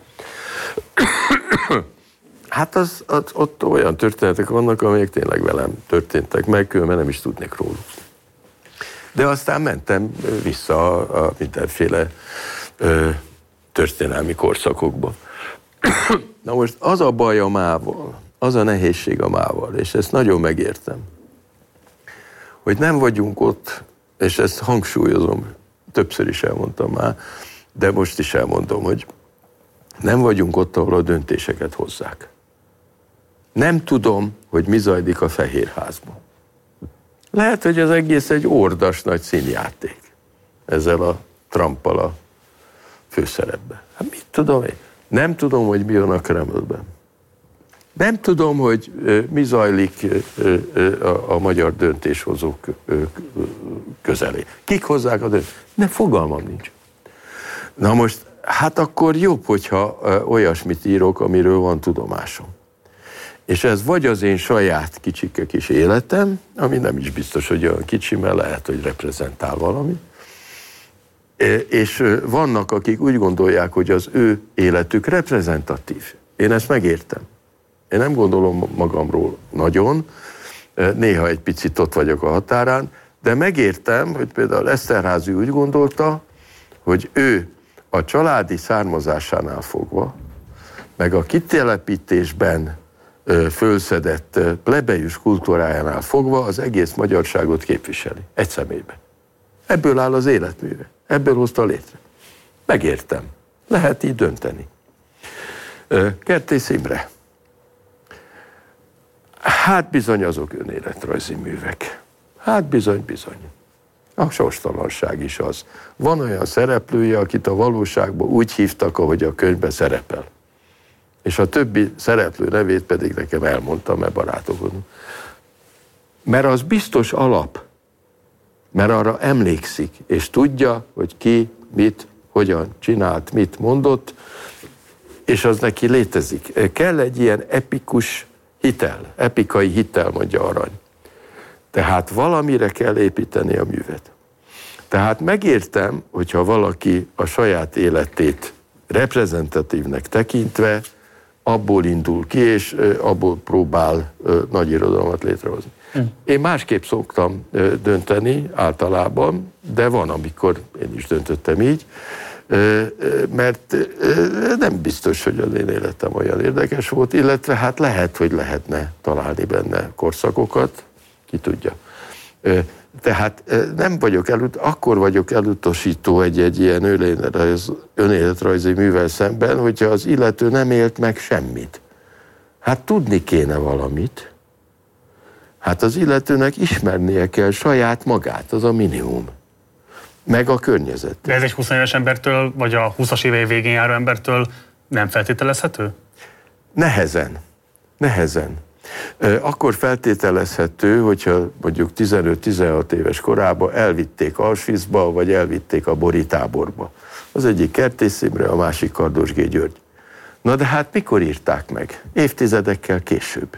Hát az, az, ott olyan történetek vannak, amelyek tényleg velem történtek meg, különben nem is tudnék róluk. De aztán mentem vissza a, a mindenféle ö, történelmi korszakokba. Na most az a baj a mával, az a nehézség a mával, és ezt nagyon megértem, hogy nem vagyunk ott, és ezt hangsúlyozom, többször is elmondtam már, de most is elmondom, hogy nem vagyunk ott, ahol a döntéseket hozzák. Nem tudom, hogy mi zajlik a Fehérházban. Lehet, hogy az egész egy ordas nagy színjáték. Ezzel a Trumpal a főszerepben. Hát mit tudom én? Nem tudom, hogy mi van a Kremlben. Nem tudom, hogy mi zajlik a, a magyar döntéshozók közelé. Kik hozzák a döntést? Nem, fogalmam nincs. Na most, hát akkor jobb, hogyha olyasmit írok, amiről van tudomásom. És ez vagy az én saját kicsike kis életem, ami nem is biztos, hogy olyan kicsi, mert lehet, hogy reprezentál valamit. És vannak, akik úgy gondolják, hogy az ő életük reprezentatív. Én ezt megértem. Én nem gondolom magamról nagyon, néha egy picit ott vagyok a határán, de megértem, hogy például Eszterházy úgy gondolta, hogy ő a családi származásánál fogva, meg a kitelepítésben fölszedett plebejus kultúrájánál fogva az egész magyarságot képviseli. Egy személyben. Ebből áll az életműve. Ebből hozta létre. Megértem. Lehet így dönteni. Kertész Imre. Hát bizony azok önéletrajzi művek. Hát bizony, bizony. A sorstalanság is az. Van olyan szereplője, akit a valóságban úgy hívtak, ahogy a könyvben szerepel. És a többi szereplő nevét pedig nekem elmondtam, mert barátokon. Mert az biztos alap. Mert arra emlékszik, és tudja, hogy ki, mit, hogyan csinált, mit mondott, és az neki létezik. Kell egy ilyen epikus hitel, epikai hitel, mondja Arany. Tehát valamire kell építeni a művet. Tehát megértem, hogyha valaki a saját életét reprezentatívnek tekintve abból indul ki, és abból próbál nagy irodalmat létrehozni. Mm. Én másképp szoktam dönteni általában, de van, amikor én is döntöttem így, mert nem biztos, hogy az én életem olyan érdekes volt, illetve hát lehet, hogy lehetne találni benne korszakokat, ki tudja. Tehát nem vagyok elut, akkor vagyok elutasító egy-egy ilyen önéletrajz, önéletrajzi művel szemben, hogyha az illető nem élt meg semmit. Hát tudni kéne valamit. Hát az illetőnek ismernie kell saját magát, az a minimum. Meg a környezet. De ez egy húsz éves embertől, vagy a húszas évei végén járó embertől nem feltételezhető? Nehezen. Nehezen. Akkor feltételezhető, hogyha mondjuk tizenöt-tizenhat éves korában elvitték Auschwitzba, vagy elvitték a Bori táborba. Az egyik Kertész Imre, a másik Kardos G. György. Na de hát mikor írták meg? Évtizedekkel később.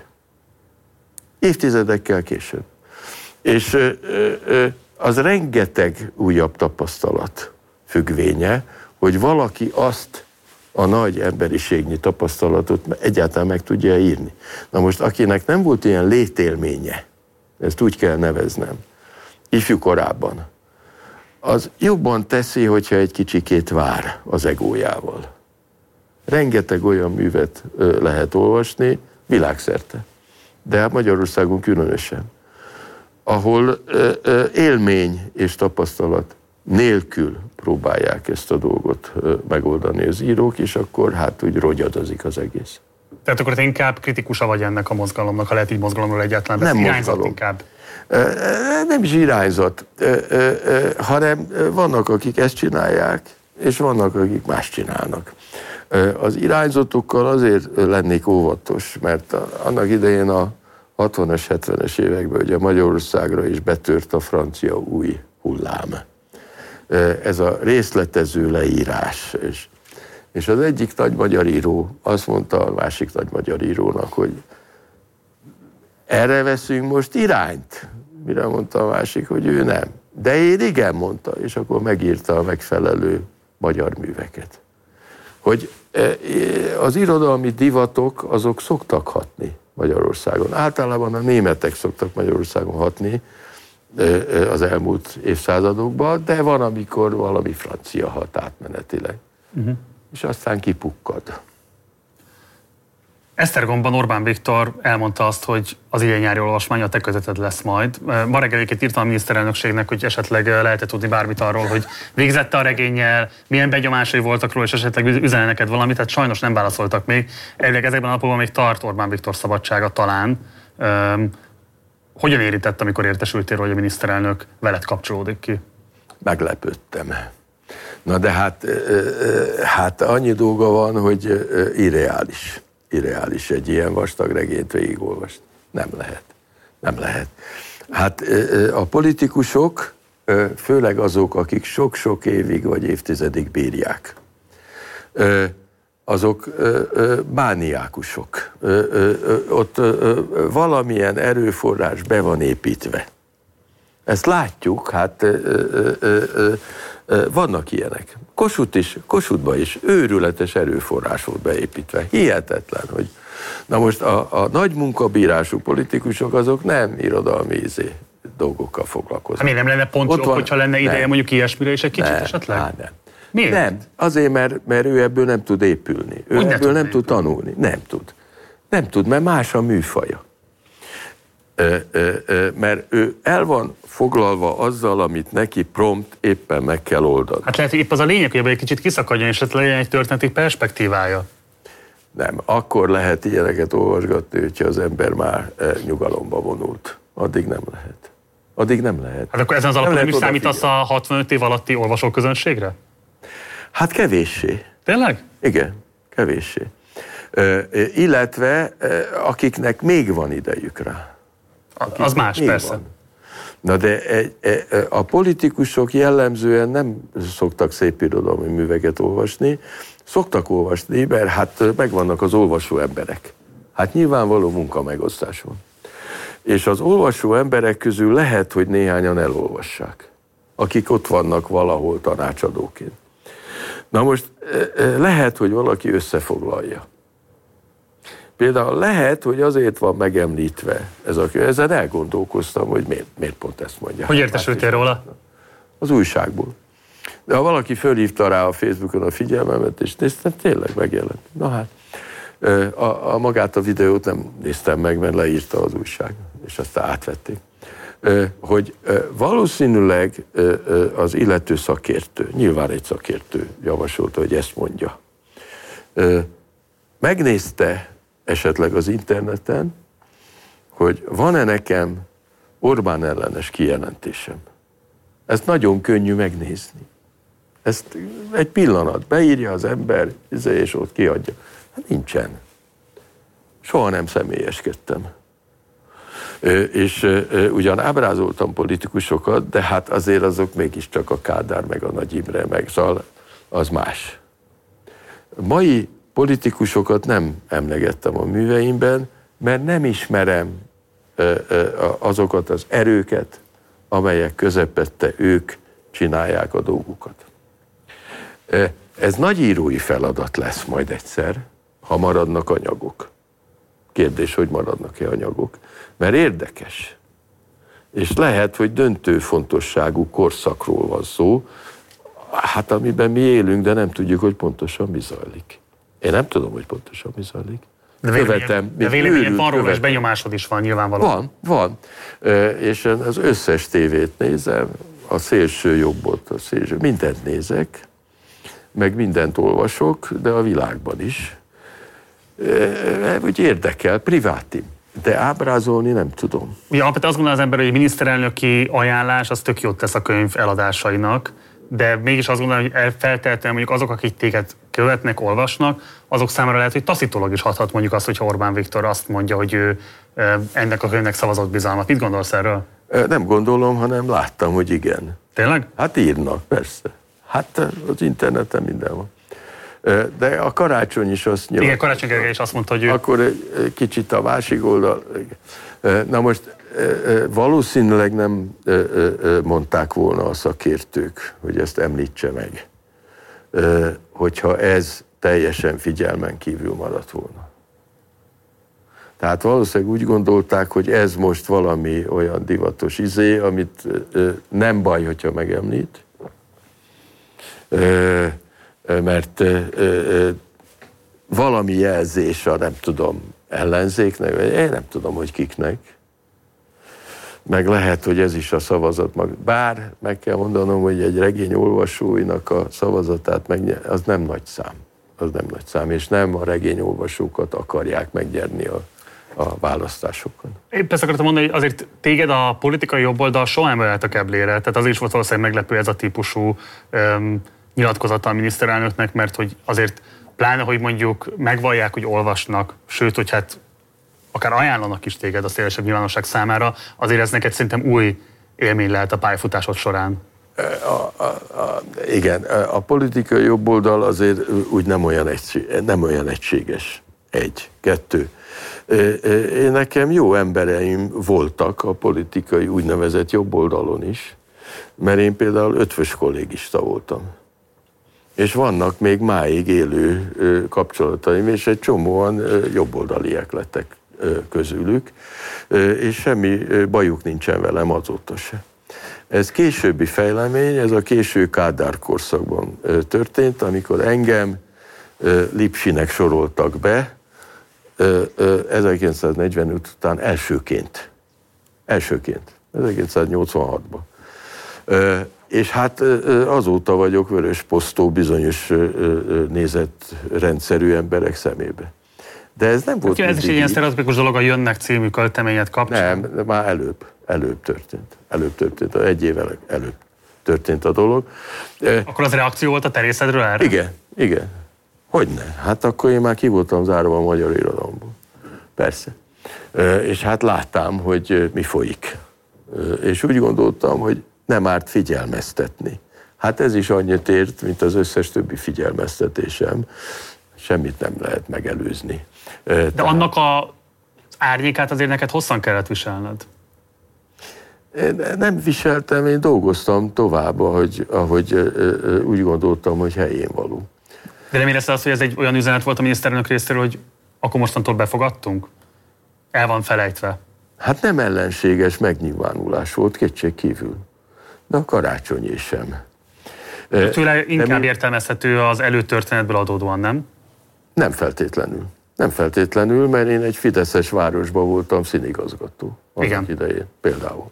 Évtizedekkel később. És az rengeteg újabb tapasztalat függvénye, hogy valaki azt a nagy emberiségnyi tapasztalatot egyáltalán meg tudja írni. Na most, akinek nem volt ilyen létélménye, ezt úgy kell neveznem, ifjú korában, az jobban teszi, hogyha egy kicsikét vár az egójával. Rengeteg olyan művet lehet olvasni, világszerte, de Magyarországon különösen, ahol élmény és tapasztalat nélkül próbálják ezt a dolgot megoldani az írók, és akkor hát úgy rogyadozik az egész. Tehát akkor te inkább kritikusa vagy ennek a mozgalomnak, ha lehet így mozgalomról egyáltalán beszélni. Nem mozgalom. Inkább. Nem is irányzat, hanem vannak, akik ezt csinálják, és vannak, akik más csinálnak. Az irányzatokkal azért lennék óvatos, mert annak idején a hatvanas, hetvenes években ugye Magyarországra is betört a francia új hullám. Ez a részletező leírás. És, és az egyik nagy magyar író azt mondta a másik nagy magyar írónak, hogy erre veszünk most irányt. Mire mondta a másik, hogy ő nem. De én igen, mondta, és akkor megírta a megfelelő magyar műveket. Hogy az irodalmi divatok, azok szoktak hatni Magyarországon. Általában a németek szoktak Magyarországon hatni az elmúlt évszázadokban, de van, amikor valami francia hat átmenetileg. Uh-huh. És aztán kipukkad. Esztergomban Orbán Viktor elmondta azt, hogy az idén-nyári olvasmány a te közötted lesz majd. Ma reggel egyébként írtam a miniszterelnökségnek, hogy esetleg lehet tudni bármit arról, hogy végzette a regénnyel, milyen benyomásai voltak róla, és esetleg üzene neked valamit, tehát sajnos nem válaszoltak még. Elvileg ezekben a napokban még tart Orbán Viktor szabadsága talán. Um, hogyan érintett, amikor értesültél, hogy a miniszterelnök veled kapcsolódik ki? Meglepődtem. Na de hát, hát annyi dolga van, hogy irreális. Irreális egy ilyen vastag regényt végigolvasni. Nem lehet. Nem lehet. Hát a politikusok, főleg azok, akik sok-sok évig vagy évtizedig bírják, azok mániákusok. Ott valamilyen erőforrás be van építve. Ezt látjuk, hát vannak ilyenek. Kossuth is, Kossuthban is őrületes erőforrás volt beépítve. Hihetetlen, hogy... Na most a, a nagy munkabírású politikusok azok nem irodalmi izé dolgokkal foglalkoznak. Hát miért nem lenne pont jobb, hogyha lenne ideje nem. mondjuk ilyesmire is egy kicsit nem, esetleg? Á, nem. Miért? Nem. Azért, mert, mert ő ebből nem tud épülni. Ő Úgy ebből ne nem tud tanulni. Nem tud. Nem tud, mert más a műfaja. Mert ő el van foglalva azzal, amit neki prompt éppen meg kell oldani. Hát lehet, hogy épp az a lényeg, hogy egy kicsit kiszakadjon, és legyen egy történeti perspektívája. Nem, akkor lehet ilyeneket olvasgatni, hogyha az ember már nyugalomba vonult. Addig nem lehet. Addig nem lehet. Hát akkor ezen az alapon nem is számítasz a hatvanöt év alatti olvasóközönségre? Hát kevéssé. Tényleg? Igen, kevéssé. Ö, illetve akiknek még van idejük rá. Akiknek az más, persze. Van. Na de a politikusok jellemzően nem szoktak szép irodalmi műveket olvasni, szoktak olvasni, mert hát megvannak az olvasó emberek. Hát nyilvánvaló munkamegosztás van. És az olvasó emberek közül lehet, hogy néhányan elolvassák, akik ott vannak valahol tanácsadóként. Na most lehet, hogy valaki összefoglalja. Például lehet, hogy azért van megemlítve ez a könyv. Ezen elgondolkoztam, hogy miért, miért pont ezt mondja. Hogy értesültél róla? Az újságból. De ha valaki fölhívta rá a Facebookon a figyelmemet, és néztem, tényleg megjelent. Na hát, a, a magát a videót nem néztem meg, mert leírta az újság, és aztán átvették. Hogy valószínűleg az illető szakértő, nyilván egy szakértő javasolta, hogy ezt mondja. Megnézte esetleg az interneten, hogy van-e nekem Orbán ellenes kijelentésem. Ezt nagyon könnyű megnézni. Ezt egy pillanat beírja az ember, és ott kiadja. Hát nincsen. Soha nem személyeskedtem. És ugyan ábrázoltam politikusokat, de hát azért azok mégiscsak a Kádár, meg a Nagy Imre, meg szóval az más. Mai politikusokat nem emlegettem a műveimben, mert nem ismerem azokat az erőket, amelyek közepette ők csinálják a dolgukat. Ez nagy írói feladat lesz majd egyszer, ha maradnak anyagok. Kérdés, hogy maradnak-e anyagok. Mert érdekes. És lehet, hogy döntő fontosságú korszakról van szó, hát amiben mi élünk, de nem tudjuk, hogy pontosan mi zajlik. Én nem tudom, hogy pontosan mi zajlik. De véleményem, de véleményem van róla, és benyomásod is van nyilvánvalóan. Van, van. És az összes tévét nézem, a szélső jobbot, a szélső, mindent nézek, meg mindent olvasok, de a világban is. Úgy érdekel, privátim. De ábrázolni nem tudom. Ja, azt gondolja az ember, hogy egy miniszterelnöki ajánlás az tök jót tesz a könyv eladásainak, de mégis azt gondolom, hogy feltétlenül mondjuk azok, akik téged követnek, olvasnak, azok számára lehet, hogy taszítólag is hathat mondjuk azt, hogyha Orbán Viktor azt mondja, hogy ő ennek a könyvnek szavazott bizalmat. Mit gondolsz erről? Nem gondolom, hanem láttam, hogy igen. Tényleg? Hát írnak, persze. Hát az interneten minden van. De a Karácsony is azt nyilatkozta. Igen, Karácsony Gergely is azt mondta, hogy ő... Akkor egy kicsit a másik oldal. Na most valószínűleg nem mondták volna a szakértők, hogy ezt említse meg, hogyha ez teljesen figyelmen kívül maradt volna. Tehát valószínűleg úgy gondolták, hogy ez most valami olyan divatos izé, amit nem baj, hogyha megemlít, mert valami jelzés a nem tudom ellenzéknek, vagy én nem tudom, hogy kiknek, meg lehet, hogy ez is a szavazat mag. Bár meg kell mondanom, hogy egy regény olvasóinak a szavazatát megnyer, az nem nagy szám. Az nem nagy szám, és nem a regény olvasókat akarják megnyerni a, a választásokon. Épp ezt akartam mondani, hogy azért téged a politikai jobboldal soha nem ölt a keblére, tehát az is volt valószínűleg meglepő ez a típusú um, nyilatkozata a miniszterelnöknek, mert hogy azért pláne, hogy mondjuk megvallják, hogy olvasnak, sőt, hogy hát akár ajánlanak is téged a szélesebb nyilvánosság számára, azért ez neked szerintem új élmény lehet a pályafutásod során. A, a, a, igen, a politikai jobboldal azért úgy nem olyan, egység, nem olyan egységes. Egy, kettő. Én nekem jó embereim voltak a politikai úgynevezett jobboldalon is, mert én például ötvös kollégista voltam. És vannak még máig élő kapcsolataim, és egy csomóan jobboldaliek lettek közülük, és semmi bajuk nincsen velem azóta se. Ez későbbi fejlemény, ez a késő Kádár korszakban történt, amikor engem Lipsinek soroltak be, ezerkilencszáznegyvenöt után elsőként, elsőként, ezerkilencszáznyolcvanhatban. És hát azóta vagyok vörös posztó bizonyos nézetrendszerű emberek szemébe. De ez nem volt Ez is egy ilyen sztereotipikus dolog, a Jönnek című költeményet kapcsán. Nem, már előbb, előbb történt. Előbb történt, egy évvel előbb történt a dolog. Akkor az reakció volt a terészedről erre? Igen, igen. Hogyne? Hát akkor én már ki voltam zárva a magyar irodalomból. Persze. És hát láttam, hogy mi folyik. És úgy gondoltam, hogy nem árt figyelmeztetni. Hát ez is annyit ért, mint az összes többi figyelmeztetésem. Semmit nem lehet megelőzni. De Tehát... annak a árnyékát azért neked hosszan kellett viselned? Én nem viseltem, én dolgoztam tovább, ahogy, ahogy úgy gondoltam, hogy helyén való. De nem érezted azt, hogy ez egy olyan üzenet volt a miniszterelnök részéről, hogy akkor mostantól befogadtunk? El van felejtve. Hát nem ellenséges megnyilvánulás volt, kétség kívül. De a karácsonyi sem. Tőle inkább mi... értelmezhető az előtörténetből adódóan, nem? Nem feltétlenül. Nem feltétlenül, mert én egy fideszes városban voltam színigazgató. Annak idején például.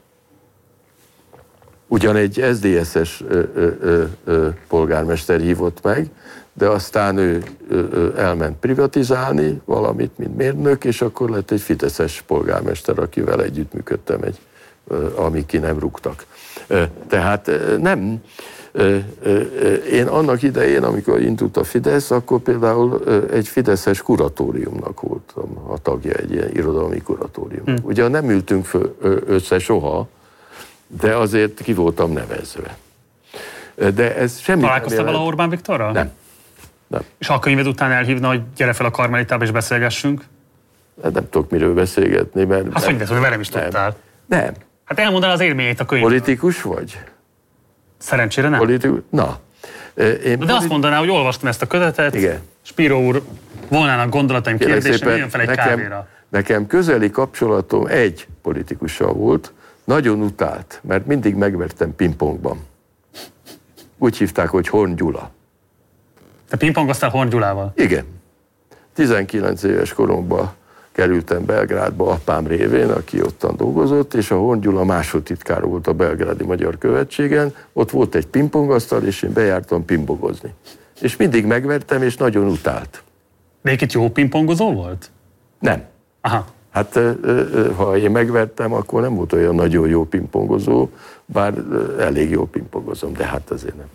Ugyan egy es zé dé es-es ö, ö, ö, polgármester hívott meg, de aztán ő ö, ö, elment privatizálni valamit, mint mérnök, és akkor lett egy fideszes polgármester, akivel együttműködtem, egy, ö, amíg ki nem rúgtak. Ö, tehát ö, nem... Ö, ö, én annak idején, amikor indult a Fidesz, akkor például ö, egy fideszes kuratóriumnak voltam a tagja, egy ilyen irodalmi kuratóriumnak. Hmm. Ugyan nem ültünk föl, ö, össze soha, de azért ki voltam nevezve. De ez semmi. Találkoztál vala Orbán Viktorral? Nem. nem. És ha a könyved után elhívna, hogy gyere fel a Karmelitába és beszélgessünk? Nem tudok miről beszélgetni, mert... Hát hogy hogy velem is nem. tudtál? Nem. Hát elmondanál az élményét a könyvről. Politikus vagy? Szerencsére nem. Politikus? Na. Én De politi... azt mondaná, hogy olvastam ezt a kötetet, igen. Spiro úr, volnának gondolataim, kérdésem, jöjjön fel egy nekem, kávéra. Nekem közeli kapcsolatom egy politikussal volt, nagyon utált, mert mindig megvertem pingpongban. Úgy hívták, hogy Horn Gyula. Te pingpongoztál Horn Gyulával? Igen. tizenkilenc éves koromban kerültem Belgrádba apám révén, aki ottan dolgozott, és a Horn Gyula másodtitkár volt a belgrádi Magyar Követségen. Ott volt egy pingpongasztal, és én bejártam pingpongozni. És mindig megvertem, és nagyon utált. De egy jó pingpongozó volt? Nem. Aha. Hát ha én megvertem, akkor nem volt olyan nagyon jó pingpongozó, bár elég jó pingpongozom, de hát azért nem.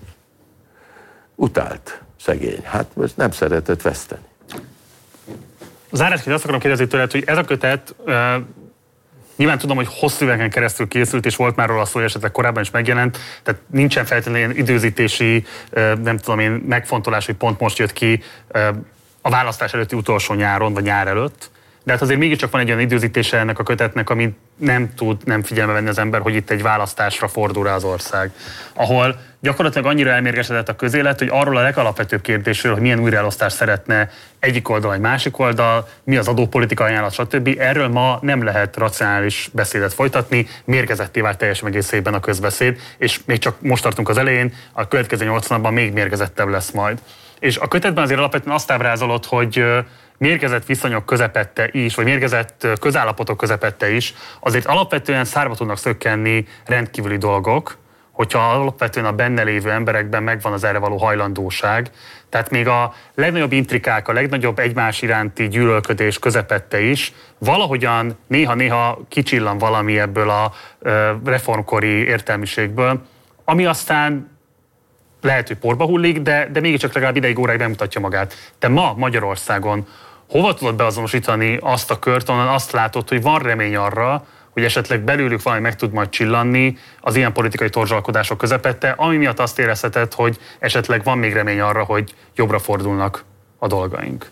Utált, szegény. Hát most nem szeretett veszteni. Zárásként azt akarom kérdezni tőled, hogy ez a kötet, uh, nyilván tudom, hogy hosszú éveken keresztül készült, és volt már róla szó, hogy esetleg korábban is megjelent, tehát nincsen feltétlenül ilyen időzítési, uh, nem tudom én, megfontolás, hogy pont most jött ki uh, a választás előtti utolsó nyáron, vagy nyár előtt. De hát azért mégiscsak van egy olyan időzítése ennek a kötetnek, amit nem tud nem figyelme venni az ember, hogy itt egy választásra fordul rá az ország. Ahol gyakorlatilag annyira elmérgesedett a közélet, hogy arról a legalapvetőbb kérdésről, hogy milyen újraelosztást szeretne egyik oldal, egy másik oldal, mi az adópolitika ajánlat, stb. Erről ma nem lehet racionális beszédet folytatni, mérgezetté vált teljes egészében a közbeszéd, és még csak most tartunk az elején, a következő nyolc napban még mérgezettebb lesz majd. És a kötetben azért alapvetően azt ábrázolod, hogy mérgezett viszonyok közepette is, vagy mérgezett közállapotok közepette is, azért alapvetően szárba tudnak szökkenni rendkívüli dolgok, hogyha alapvetően a benne lévő emberekben megvan az erre való hajlandóság. Tehát még a legnagyobb intrikák, a legnagyobb egymás iránti gyűlölködés közepette is valahogyan néha-néha kicsillan valami ebből a reformkori értelmiségből, ami aztán lehet, hogy porba hullik, de, de mégiscsak legalább ideig óráig bemutatja magát. Te ma Magyarországon hova tudod beazonosítani azt a kört, onnan azt látod, hogy van remény arra, hogy esetleg belőlük valami meg tud majd csillanni az ilyen politikai torzsalkodások közepette, ami miatt azt érezheted, hogy esetleg van még remény arra, hogy jobbra fordulnak a dolgaink?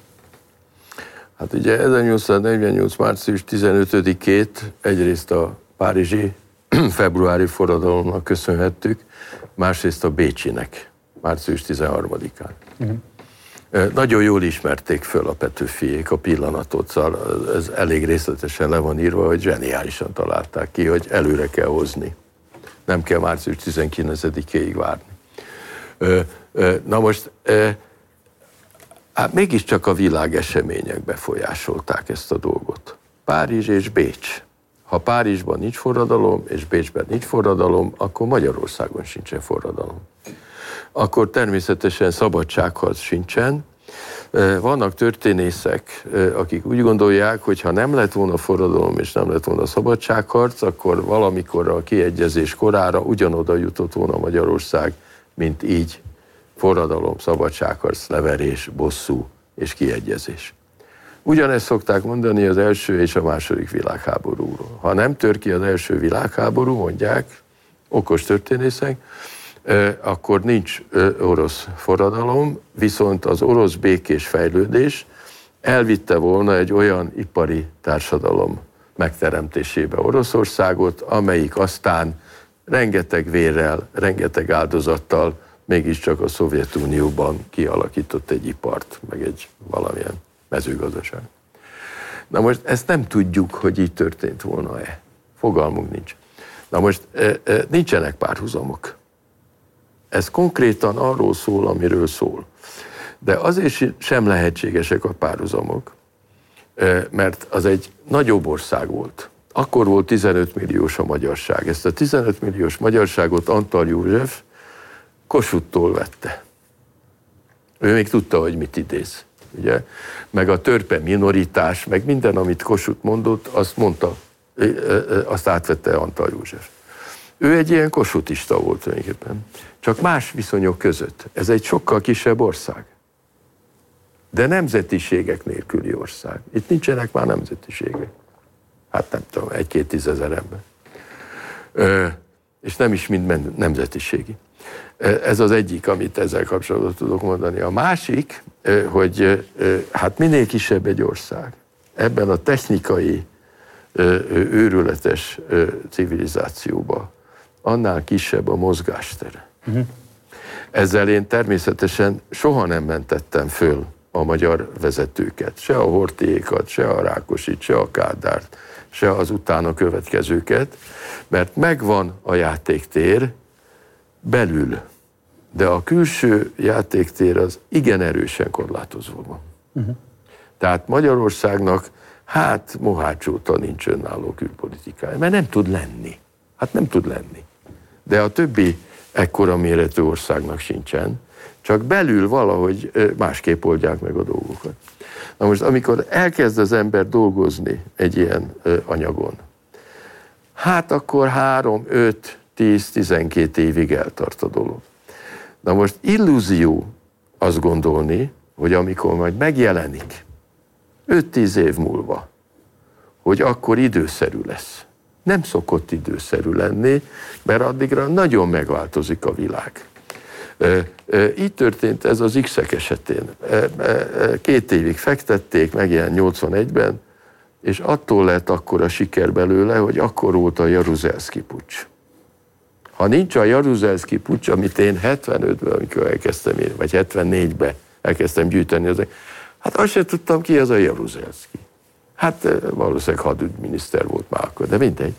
Hát ugye ezernyolcszáznegyvennyolc. március tizenötödikét egyrészt a párizsi februári forradalomnak köszönhettük, másrészt a bécsinek, március tizenharmadikán. Uh-huh. Nagyon jól ismerték föl a Petőfiék a pillanatot, szóval ez elég részletesen le van írva, hogy zseniálisan találták ki, hogy előre kell hozni. Nem kell március tizenkilencedikéig várni. Na most Hát mégiscsak a világ események befolyásolták ezt a dolgot. Párizs és Bécs. Ha Párizsban nincs forradalom, és Bécsben nincs forradalom, akkor Magyarországon sincsen forradalom. Akkor természetesen szabadságharc sincsen. Vannak történészek, akik úgy gondolják, hogy ha nem lett volna forradalom és nem lett volna szabadságharc, akkor valamikor a kiegyezés korára ugyanoda jutott volna Magyarország, mint így forradalom, szabadságharc, leverés, bosszú és kiegyezés. Ugyanezt szokták mondani az első és a második világháborúról. Ha nem tör ki az első világháború, mondják okos történészek, akkor nincs orosz forradalom, viszont az orosz békés fejlődés elvitte volna egy olyan ipari társadalom megteremtésébe Oroszországot, amelyik aztán rengeteg vérrel, rengeteg áldozattal mégiscsak a Szovjetunióban kialakított egy ipart, meg egy valamilyen mezőgazdaság. Na most ezt nem tudjuk, hogy így történt volna-e. Fogalmunk nincs. Na most nincsenek párhuzamok. Ez konkrétan arról szól, amiről szól. De azért sem lehetségesek a párhuzamok, mert az egy nagyobb ország volt. Akkor volt tizenöt milliós a magyarság. Ezt a tizenöt milliós magyarságot Antal József Kossuth-tól vette. Ő még tudta, hogy mit idéz. Ugye? Meg a törpe minoritás, meg minden, amit Kossuth mondott, azt mondta, azt átvette Antal József. Ő egy ilyen kossuthista volt tulajdonképpen. Csak más viszonyok között. Ez egy sokkal kisebb ország. De nemzetiségek nélküli ország. Itt nincsenek már nemzetiségek. Hát nem tudom, egy-két tízezer ember. Ö, és nem is mind nemzetiségi. Ez az egyik, amit ezzel kapcsolatban tudok mondani. A másik, hogy hát minél kisebb egy ország, ebben a technikai, őrületes civilizációban, annál kisebb a mozgástere. Uh-huh. Ezzel én természetesen soha nem mentettem föl a magyar vezetőket, se a Horthyékat, se a Rákosit, se a Kádárt, se az utána következőket, mert megvan a játéktér belül, de a külső játéktér az igen erősen korlátozva van. Uh-huh. Tehát Magyarországnak hát Mohács óta nincs önálló külpolitikája, mert nem tud lenni. Hát nem tud lenni. De a többi ekkora méretű országnak sincsen, csak belül valahogy másképp oldják meg a dolgokat. Na most, amikor elkezd az ember dolgozni egy ilyen anyagon, hát akkor három, öt, tíz, tizenkét évig eltart a dolog. Na most illúzió azt gondolni, hogy amikor majd megjelenik, öt-tíz év múlva, hogy akkor időszerű lesz. Nem szokott időszerű lenni, mert addigra nagyon megváltozik a világ. Így történt ez az X-ek esetén. Két évig fektették, megjelent nyolcvanegyben, és attól lett akkora siker belőle, hogy akkor volt a Jaruzelszky puccs. Ha nincs a Jaruzelszky puccs, amit én hetvenötben, amikor elkezdtem én, vagy hetvennégyben elkezdtem gyűjteni, az, hát azt sem tudtam, ki az a Jaruzelszky. Hát valószínűleg hadügyminiszter volt már akkor, de mindegy.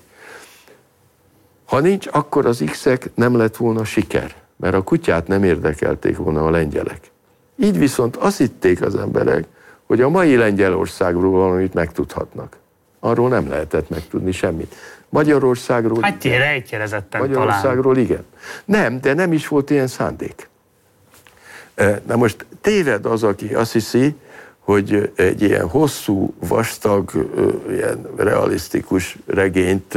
Ha nincs, akkor az X-ek nem lett volna siker, mert a kutyát nem érdekelték volna a lengyelek. Így viszont azt hitték az emberek, hogy a mai Lengyelországról valamit megtudhatnak. Arról nem lehetett megtudni semmit. Magyarországról... Hát rejtjelezetten Magyarországról talán. Igen. Nem, de nem is volt ilyen szándék. Na most téved az, aki azt hiszi, hogy egy ilyen hosszú, vastag, ilyen realisztikus regényt,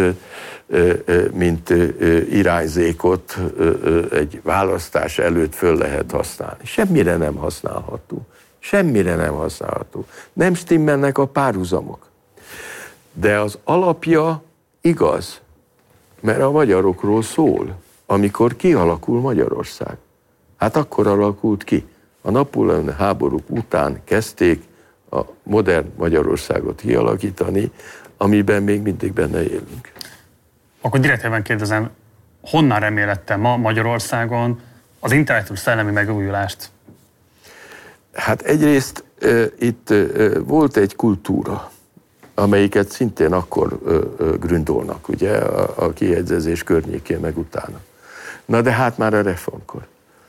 mint irányzékot egy választás előtt föl lehet használni. Semmire nem használható. Semmire nem használható. Nem stimmelnek a párhuzamok. De az alapja igaz, mert a magyarokról szól, amikor kialakul Magyarország. Hát akkor alakult ki. A napóleoni háborúk után kezdték a modern Magyarországot kialakítani, amiben még mindig benne élünk. Akkor direktben kérdezem, honnan remélette ma Magyarországon az intellektus szellemi megújulást? Hát egyrészt e, itt e, volt egy kultúra, amelyiket szintén akkor e, e, gründolnak, ugye, a, a kiegyezés környékén meg utána. Na de hát már a reformkor.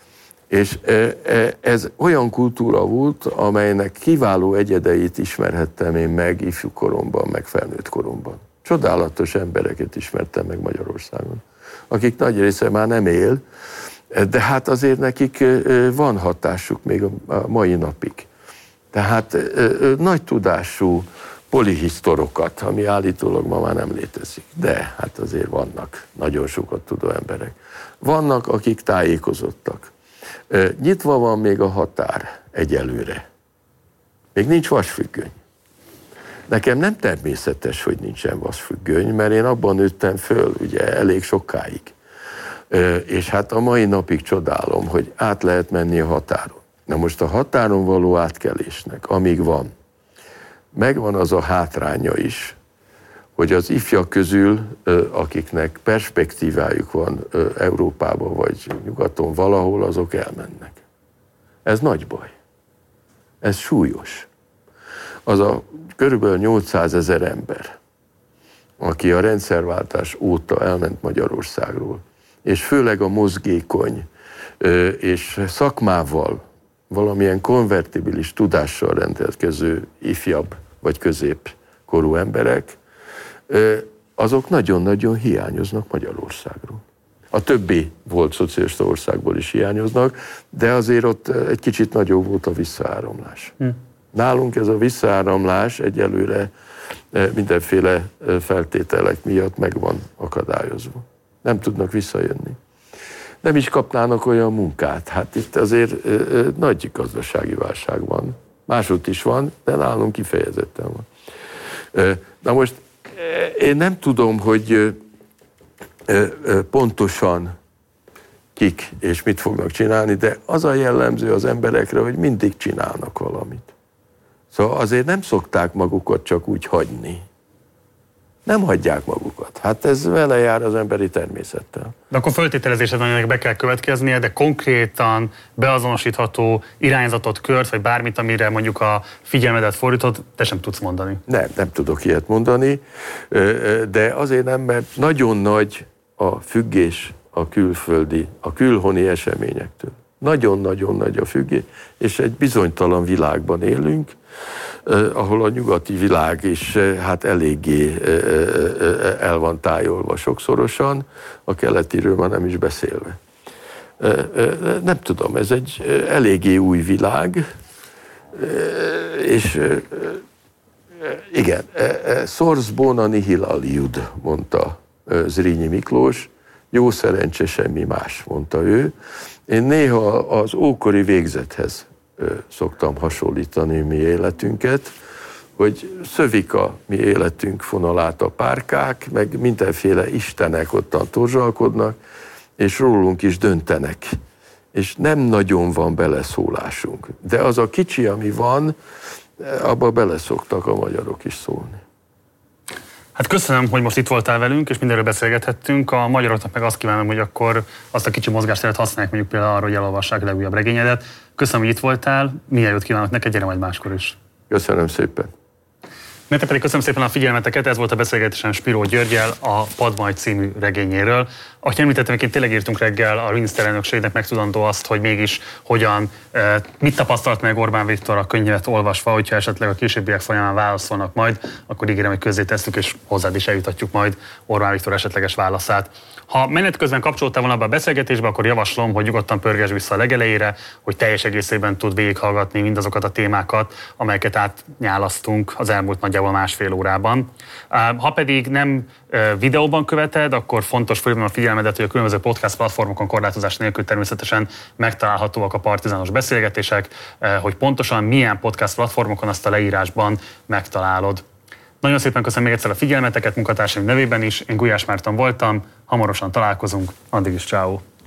És ez olyan kultúra volt, amelynek kiváló egyedeit ismerhettem én meg ifjú koromban, meg felnőtt koromban. Csodálatos embereket ismertem meg Magyarországon, akik nagy része már nem él, de hát azért nekik van hatásuk még a mai napig. Tehát nagy tudású polihisztorokat, ami állítólag ma már nem létezik, de hát azért vannak nagyon sokat tudó emberek. Vannak, akik tájékozottak. Nyitva van még a határ egyelőre. Még nincs vasfüggöny. Nekem nem természetes, hogy nincsen vasfüggöny, mert én abban nőttem föl, ugye elég sokáig. És hát a mai napig csodálom, hogy át lehet menni a határon. Na most a határon való átkelésnek, amíg van, megvan az a hátránya is, hogy az ifjak közül, akiknek perspektívájuk van Európában vagy nyugaton valahol, azok elmennek. Ez nagy baj. Ez súlyos. Az a körülbelül nyolcszázezer ember, aki a rendszerváltás óta elment Magyarországról, és főleg a mozgékony és szakmával, valamilyen konvertibilis tudással rendelkező ifjabb vagy középkorú emberek, azok nagyon-nagyon hiányoznak Magyarországról. A többi volt szocialista országból is hiányoznak, de azért ott egy kicsit nagyobb volt a visszaáramlás. Hm. Nálunk ez a visszaáramlás egyelőre mindenféle feltételek miatt meg van akadályozva. Nem tudnak visszajönni. Nem is kapnának olyan munkát. Hát itt azért nagy gazdasági válság van. Máshogy is van, de nálunk kifejezetten van. Na most én nem tudom, hogy pontosan kik és mit fognak csinálni, de az a jellemző az emberekre, hogy mindig csinálnak valamit. Szóval azért nem szokták magukat csak úgy hagyni. Nem hagyják magukat. Hát ez vele jár az emberi természettel. De akkor föltételezésed van, hogy be kell következnie, de konkrétan beazonosítható irányzatot, kört, vagy bármit, amire mondjuk a figyelmedet fordított, te sem tudsz mondani. Nem, nem tudok ilyet mondani, de azért nem, mert nagyon nagy a függés a külföldi, a külhoni eseményektől. Nagyon-nagyon nagy a függés, és egy bizonytalan világban élünk, ahol a nyugati világ is hát eléggé el van tájolva sokszorosan, a keletiről már nem is beszélve. Nem tudom, ez egy eléggé új világ, és igen, Sors bona nihil aliud, mondta Zrínyi Miklós, jó szerencse, semmi más, mondta ő. Én néha az ókori végzethez szoktam hasonlítani mi életünket, hogy szövik a mi életünk fonalát a párkák, meg mindenféle istenek ottan torzsalkodnak, és rólunk is döntenek. És nem nagyon van beleszólásunk. De az a kicsi, ami van, abba beleszoktak a magyarok is szólni. Hát köszönöm, hogy most itt voltál velünk, és mindenről beszélgethettünk. A magyaroknak meg azt kívánom, hogy akkor azt a kicsi mozgásteret használják mondjuk például arra, hogy elolvassák a legújabb regényedet. Köszönöm, hogy itt voltál, milyen jót kívánok neked, gyere majd máskor is. Köszönöm szépen. Nektek pedig köszönöm szépen a figyelmeteket, ez volt a beszélgetésem Spiró Györggyel a Padmaj című regényéről. Ahogy említettem, én tényleg írtunk reggel a miniszterelnökségnek megtudandó azt, hogy mégis hogyan, mit tapasztalt meg Orbán Viktor a könyvet olvasva, hogyha esetleg a későbbiek folyamán válaszolnak majd, akkor ígérem, hogy közzé tesszük, és hozzád is eljutatjuk majd Orbán Viktor esetleges válaszát. Ha menet közben kapcsoltál volna be a beszélgetésbe, akkor javaslom, hogy nyugodtan pörgess vissza a legelejére, hogy teljes egészében tud végighallgatni mindazokat a témákat, amelyeket átnyálasztunk az elmúlt nagyjából másfél órában. Ha pedig nem videóban követed, akkor fontos fölhívnom a figyelmedet, hogy a különböző podcast platformokon korlátozás nélkül természetesen megtalálhatóak a partizános beszélgetések, hogy pontosan milyen podcast platformokon, azt a leírásban megtalálod. Nagyon szépen köszönöm még egyszer a figyelmeteket munkatársaim nevében is, én Gulyás Márton voltam, hamarosan találkozunk, addig is ciao.